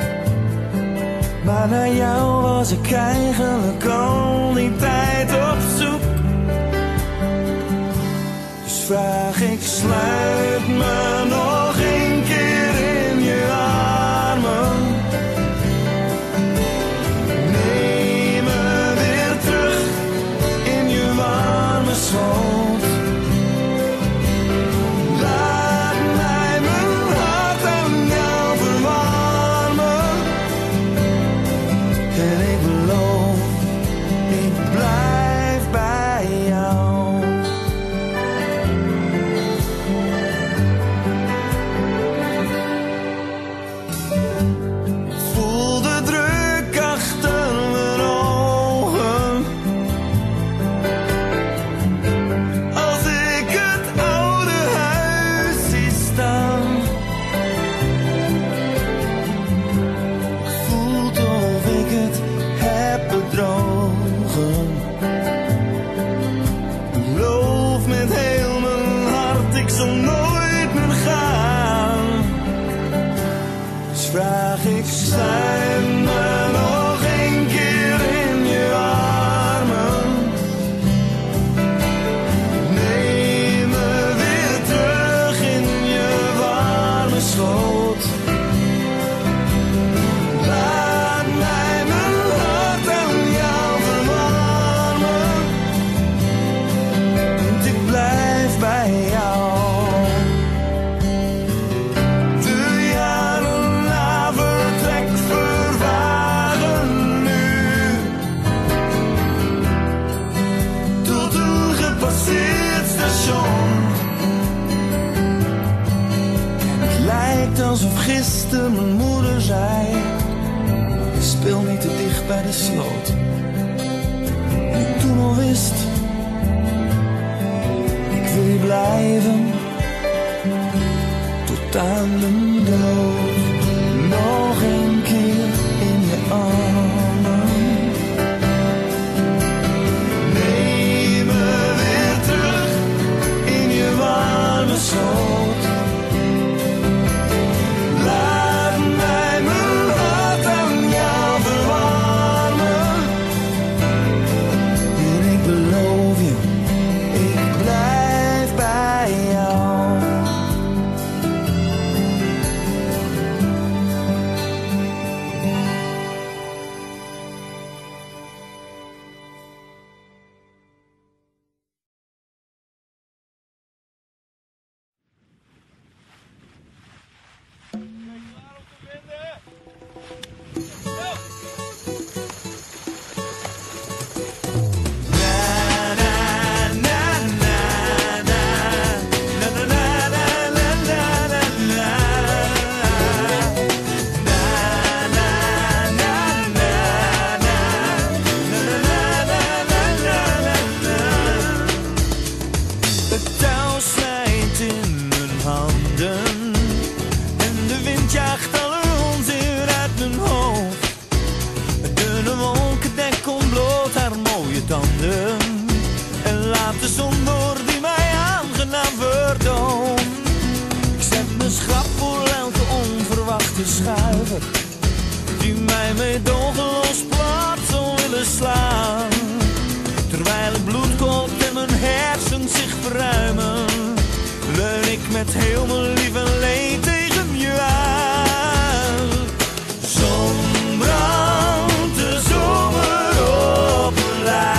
maar naar jou was ik eigenlijk al die tijd op zoek. Dus vraag ik, sluit me nog een keer in je armen. Neem me weer terug in je warme schoot. Laat mij mijn hart aan jou verwarmen. En ik beloof, ik blijf bij jou. Sluit me nog een keer in je armen. Neem me weer terug in je warme schoot. Laat mij mijn hart aan jou verwarmen. Want ik blijf bij jou. Alsof gisteren mijn moeder zei, speel niet te dicht bij de sloot. En ik toen al wist, ik wil hier blijven, tot aan mijn dood. Nog een keer in je armen. Neem me weer terug in je warme schoot. En laat de zon door die mij aangenaam verdoont. Ik zet mijn schrap voor elke onverwachte schuiver die mij meedogenloos plat zal willen slaan. Terwijl het bloed kookt en mijn hersens zich verruimen, leun ik met heel mijn lief en leed tegen je aan. Zon brandt de zomer op mijn lijf.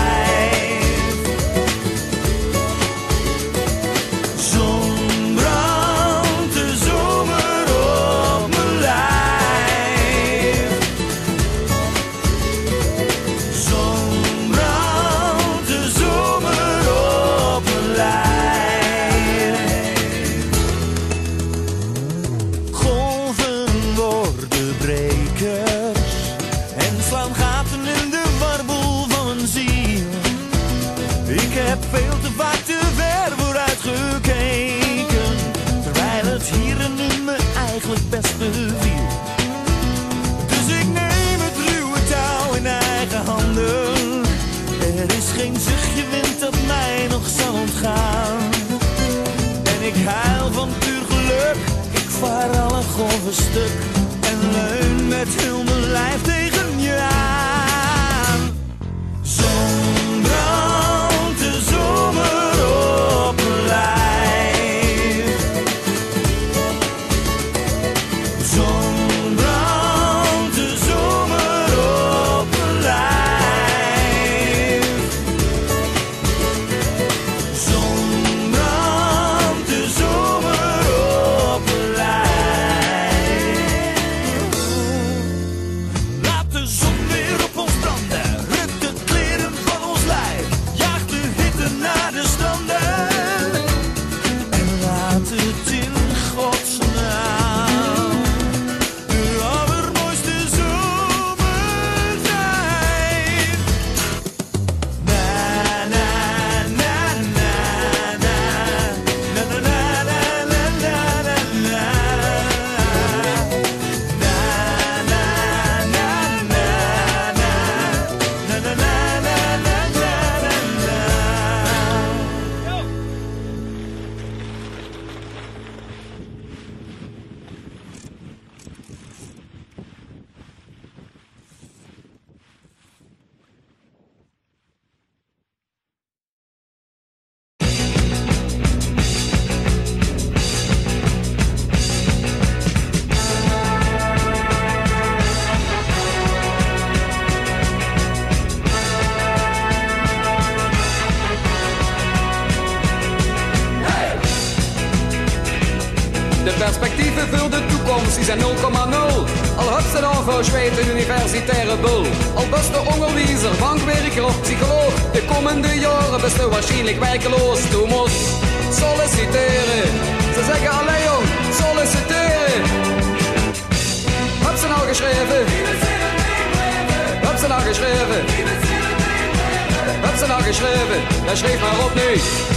Veel te vaak te ver vooruit gekeken, terwijl het hier en nu me eigenlijk best beviel. Dus ik neem het ruwe touw in eigen handen. Er is geen zuchtje wind dat mij nog zal ontgaan. En ik huil van puur geluk, ik vaar alle golven stuk en leun met heel mijn lijf tegen je aan. Zon brandt de zomer op mijn lijf. De perspectieven voor de toekomst die zijn nul komma nul. Al heb ze dan gezweet een universitaire bul. Al best de onderwijzer, bankwerker of psycholoog. De komende jaren best u waarschijnlijk werkeloos. Du moest solliciteren. Ze zeggen alleen jong, solliciteren. Heb ze nou geschreven? Heb ze nou geschreven? Heb ze nou geschreven? Dan schreef maar op nu.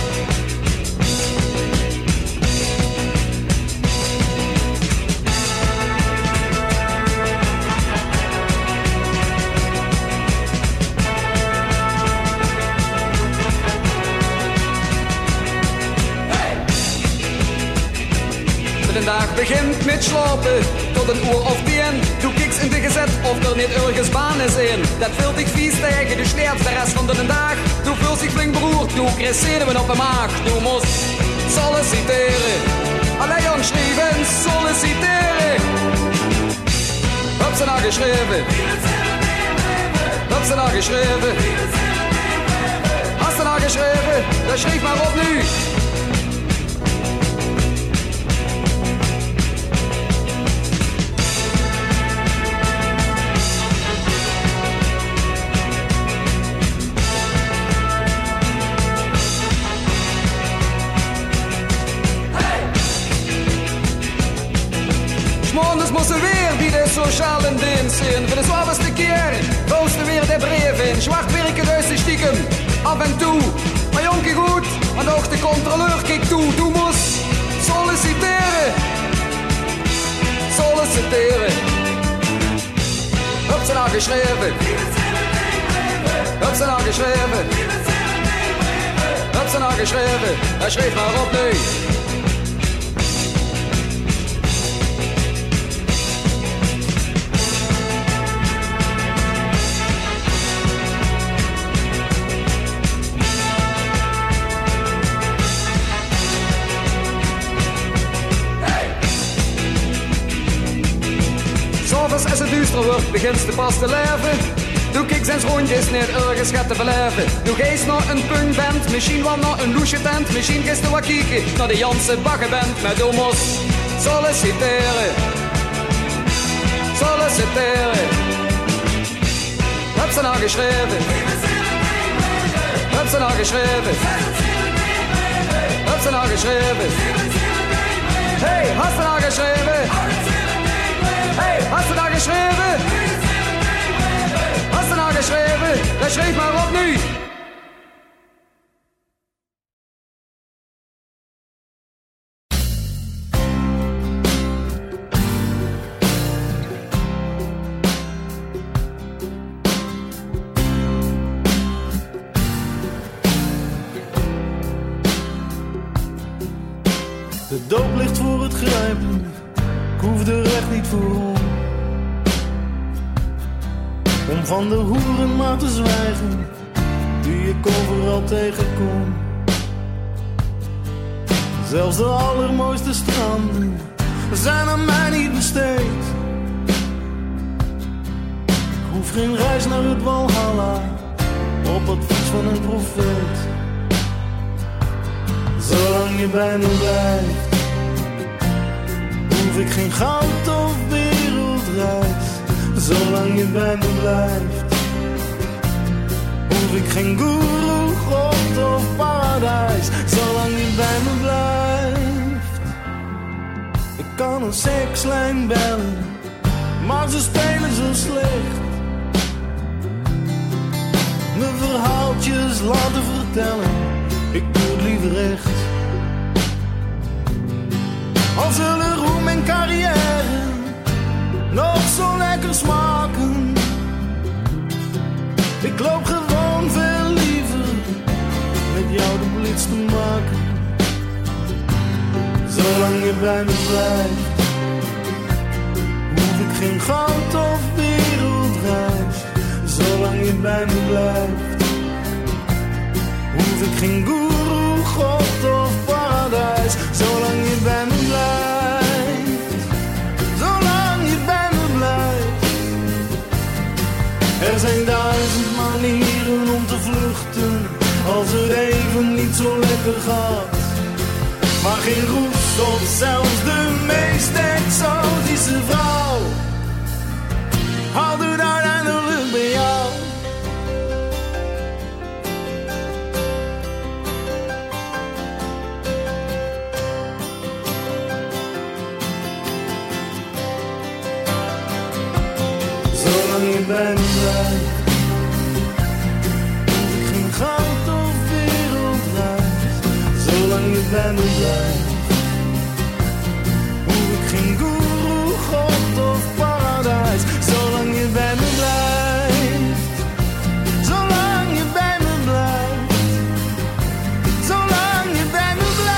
De dag begint met slapen, tot een uur of tien. Doe kiks in de gezet of er niet ergens baan is in. Dat vult ik vies tegen, dus leert de rest van de dag. Doe vult zich flink beroerd, doe krisseren op een maag. Doe moest solliciteren, alleen jong schrijven, solliciteren. Heb ze nou geschreven? Heb ze nou geschreven? Hast ze nou geschreven? Dan schrijf maar op nu. Morgens moesten weer die de sociale dienst in. Voor de zwaarste keer boosten weer de brief in. Zwart werken dus de stiekem, af en toe. Maar jonkie goed, want ook de controleur keek toe. Du moest solliciteren. Solliciteren. Heb ze nou geschreven? Heb ze nou geschreven? Heb ze nou geschreven? Hij schreef maar op nu. Als het duister wordt, begint ze pas te leven. Doe ik zijn rondjes niet ergens gaat te beleven. Doe geest naar een punkband, misschien wel naar een loesje tent. Misschien geest er wat kieken naar de Janse bakkenband. Maar du moest solliciteren. Solliciteren. Heb ze nou geschreven? Heb ze nou geschreven? Heb ze nou geschreven? Hey, hast du nou geschreven? Hey, hast du nou geschreven? Hast du nou geschreven? Dan schreef maar op nu. De doop ligt voor het grijpen. Ik hoef er echt niet voor om. Om van de hoeren maar te zwijgen die ik overal tegenkom. Zelfs de allermooiste stranden zijn aan mij niet besteed. Ik hoef geen reis naar het Walhalla op het fiets van een profeet. Zolang je bij me blijft, hoef ik geen goud of wereldreis. Zolang je bij me blijft, hoef ik geen guru, God of paradijs. Zolang je bij me blijft. Ik kan een sekslijn bellen, maar ze spelen zo slecht. Mijn verhaaltjes laten vertellen, ik doe het liever echt. Al zullen roem en carrière nog zo lekker smaken, ik loop gewoon veel liever met jou de blitz te maken. Zolang je bij me blijft, hoef ik geen goud of wereldreis. Zolang je bij me blijft, hoef ik geen guru, God of paradijs. Zolang je bij me blijft, zolang je bij me blijft. Er zijn duizend manieren om te vluchten, als het even niet zo lekker gaat. Maar geen roes of zelfs de ist exotische Frau. Hou du daar eindelijk bij jou. Zolang je bij me blijft, hoef ik geen goud of wereldreis. Zolang je bij me blijft, hoef ik geen goeroe, god of paradijs. Zolang je bij me blijft, zolang je bij me blijft, zolang je bij me blijft.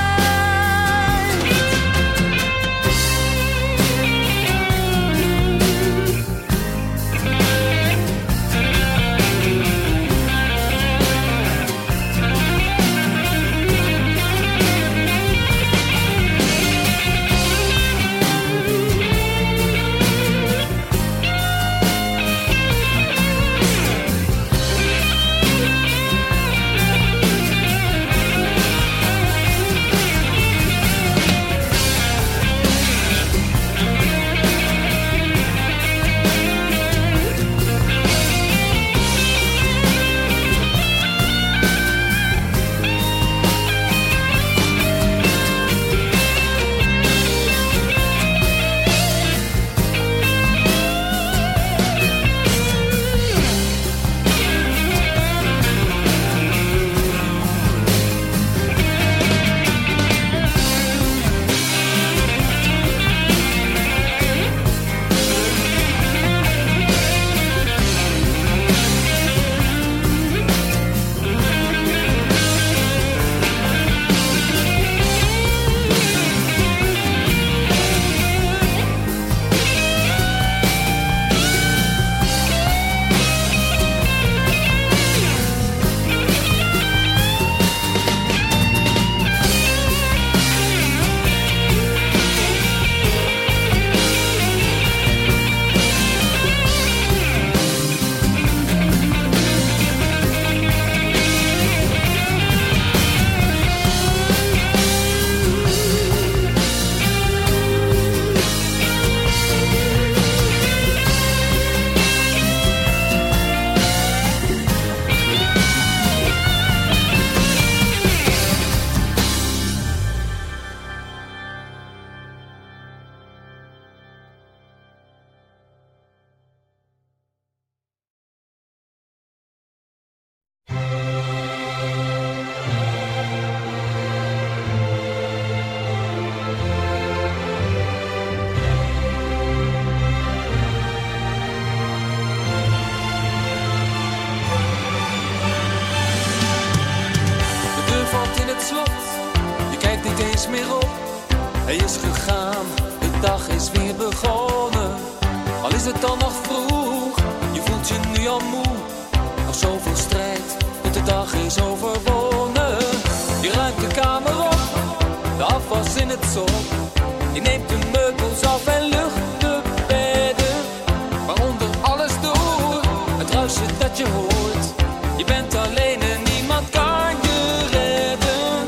Meer op. Hij is gegaan, de dag is weer begonnen. Al is het dan nog vroeg, je voelt je nu al moe. Nog zoveel strijd, tot de dag is overwonnen. Je ruimt de kamer op, de afwas in het zon. Je neemt de meubels af en lucht de bedden. Maar onder alles door, het ruisje dat je hoort. Je bent alleen en niemand kan je redden.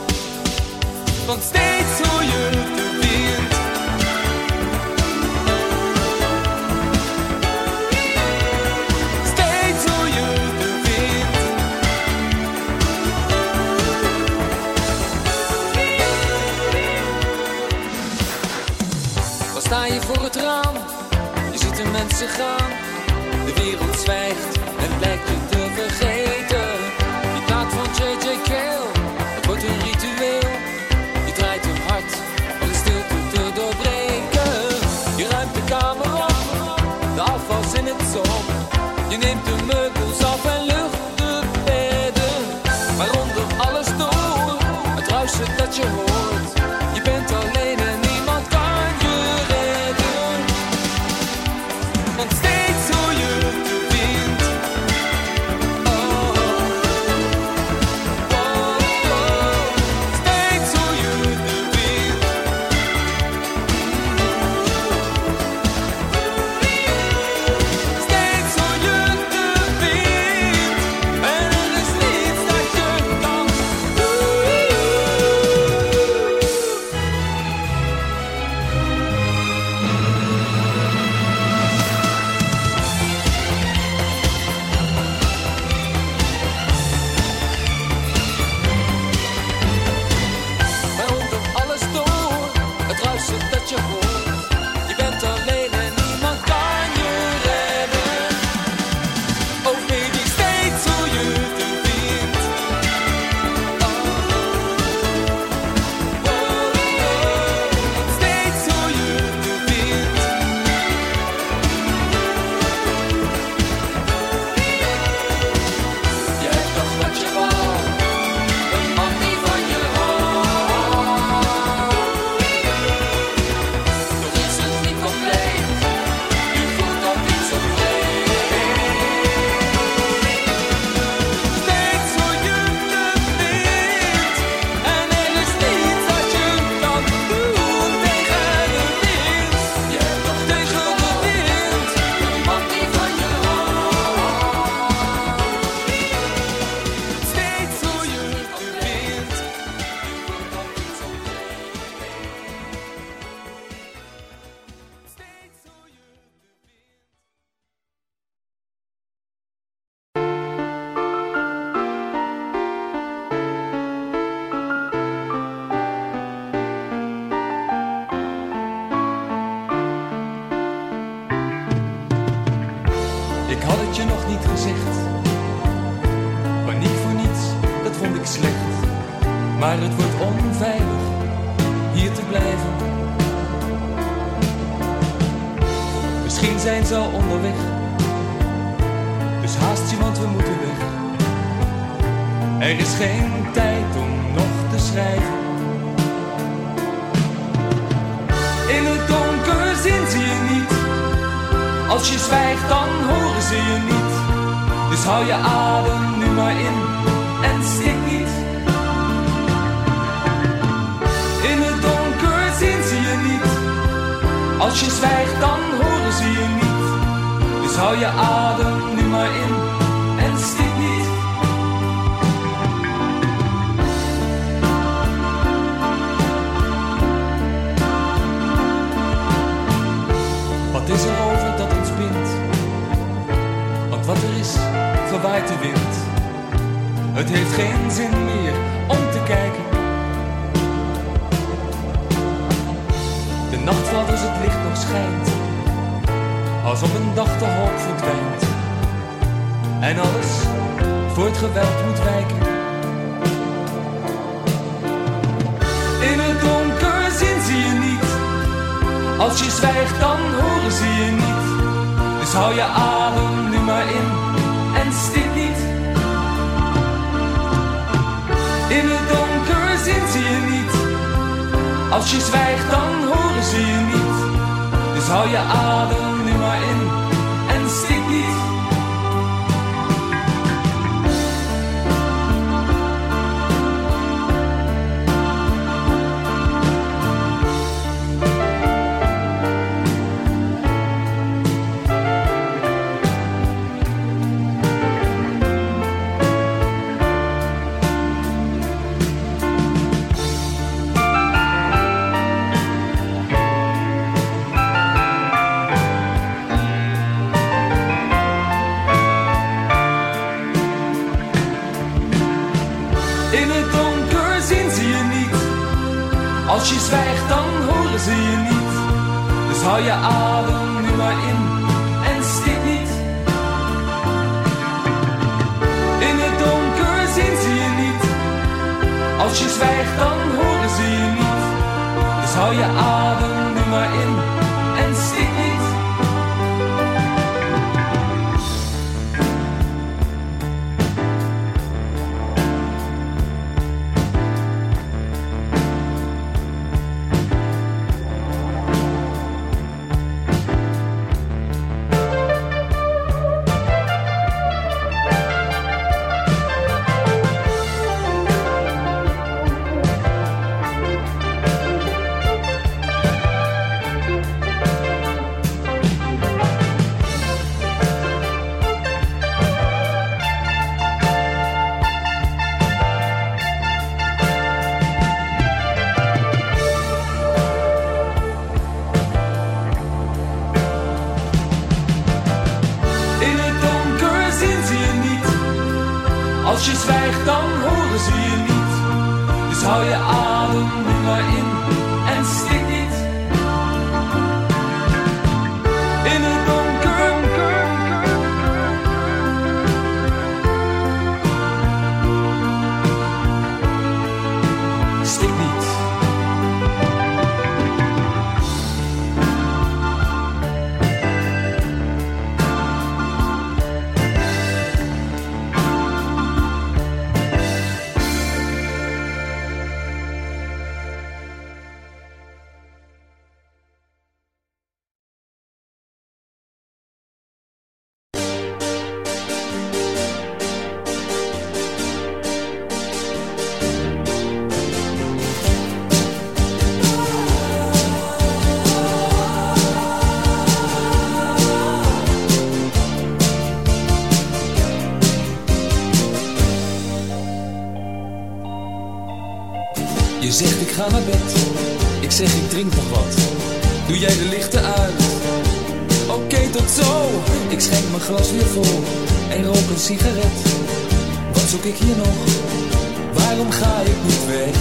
Want steeds hoor je de wind. Steeds hoor je de wind. Dan sta je voor het raam, je ziet de mensen gaan. De wereld zwijgt en lijkt je te vergeten. Die plaat van J J Cale, het wordt een ritueel. Je draait hem hard om de stilte te doorbreken. Je ruimt de kamer op, de afwas in het zon. Je neemt de meubels af en lucht de bedden. Maar onder alles door, het ruisje dat je hoort. Je bent alleen en niemand kan je redden. Want steeds hoor je de wind. Oh, oh, oh. Steeds hoor je de wind. Steeds hoor je de wind. het je nog niet gezegd. Paniek voor niets, dat vond ik slecht. Maar het wordt onveilig hier te blijven. Misschien zijn ze al onderweg. Dus haast je, want we moeten weg. Er is geen tijd om nog te schrijven. In het donker zien ze je niet. Als je zwijgt dan horen ze je niet. Dus hou je adem nu maar in en stik niet. In het donker zien ze je niet. Als je zwijgt dan horen ze je niet. Dus hou je adem nu maar in en stik niet. Wat is er over dat ons bindt? Want wat er is, verwaait de wind. Het heeft geen zin meer om te kijken. De nacht valt als het licht nog schijnt. Als op een dag de hoop verdwijnt. En alles voor het geweld moet wijken. In het donker zien ze je niet. Als je zwijgt dan horen ze je niet. Dus hou je adem nu maar in en stik niet. In het donker zien ze je niet. Als je zwijgt dan horen ze je niet. Dus hou je adem nu maar in en stik niet. Als je zwijgt dan horen ze je niet. Dus hou je adem nu maar in en stik niet. In het donker zien ze je niet. Als je zwijgt dan horen ze je niet. Dus hou je adem nu maar in en stik niet. Als je zwijgt dan horen ze je niet. Dus hou je adem nu maar in en stik niet. In het donker stik niet. Je zegt ik ga naar bed, ik zeg ik drink nog wat. Doe jij de lichten uit? Oké, okay, tot zo. Ik schenk mijn glas weer vol en rook een sigaret. Wat zoek ik hier nog? Waarom ga ik niet weg?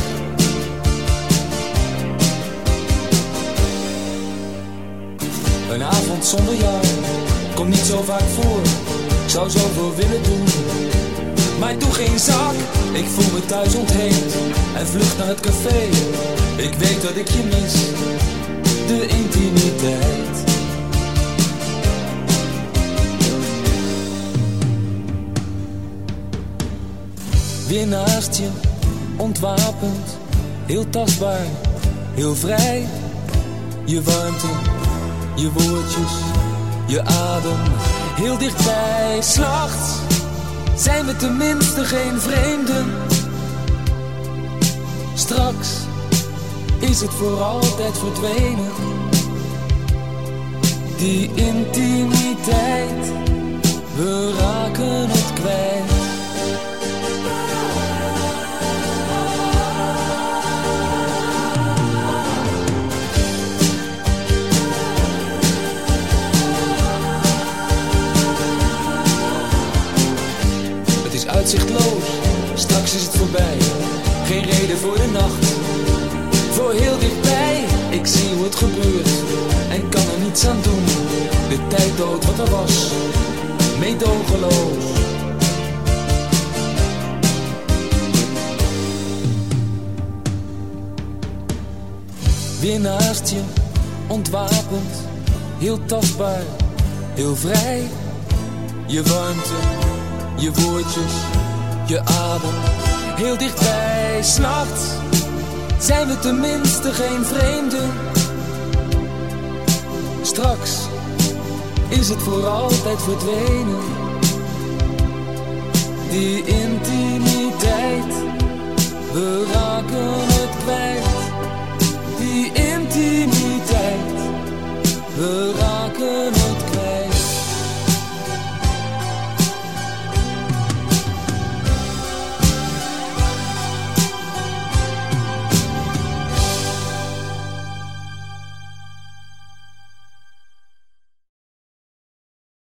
Een avond zonder jou komt niet zo vaak voor. zou zoveel willen doen, maar doe geen zak. Ik voel me thuis ontheemd en vlucht naar het café. Ik weet dat ik je mis, de intimiteit. Weer naast je, ontwapend, heel tastbaar, heel vrij. Je warmte, je woordjes, je adem, heel dichtbij. 's Nachts zijn we tenminste geen vreemden. Straks is het voor altijd verdwenen. Die intimiteit, we raken het kwijt. Uitzichtloos, straks is het voorbij. Geen reden voor de nacht, voor heel dichtbij. Ik zie hoe het gebeurt en kan er niets aan doen. De tijd dood wat er was, meedogenloos. Weer naast je, ontwapend, heel tastbaar, heel vrij. Je warmte, je woordjes, je adem, heel dichtbij. 's Nachts zijn we tenminste geen vreemden. Straks is het voor altijd verdwenen. Die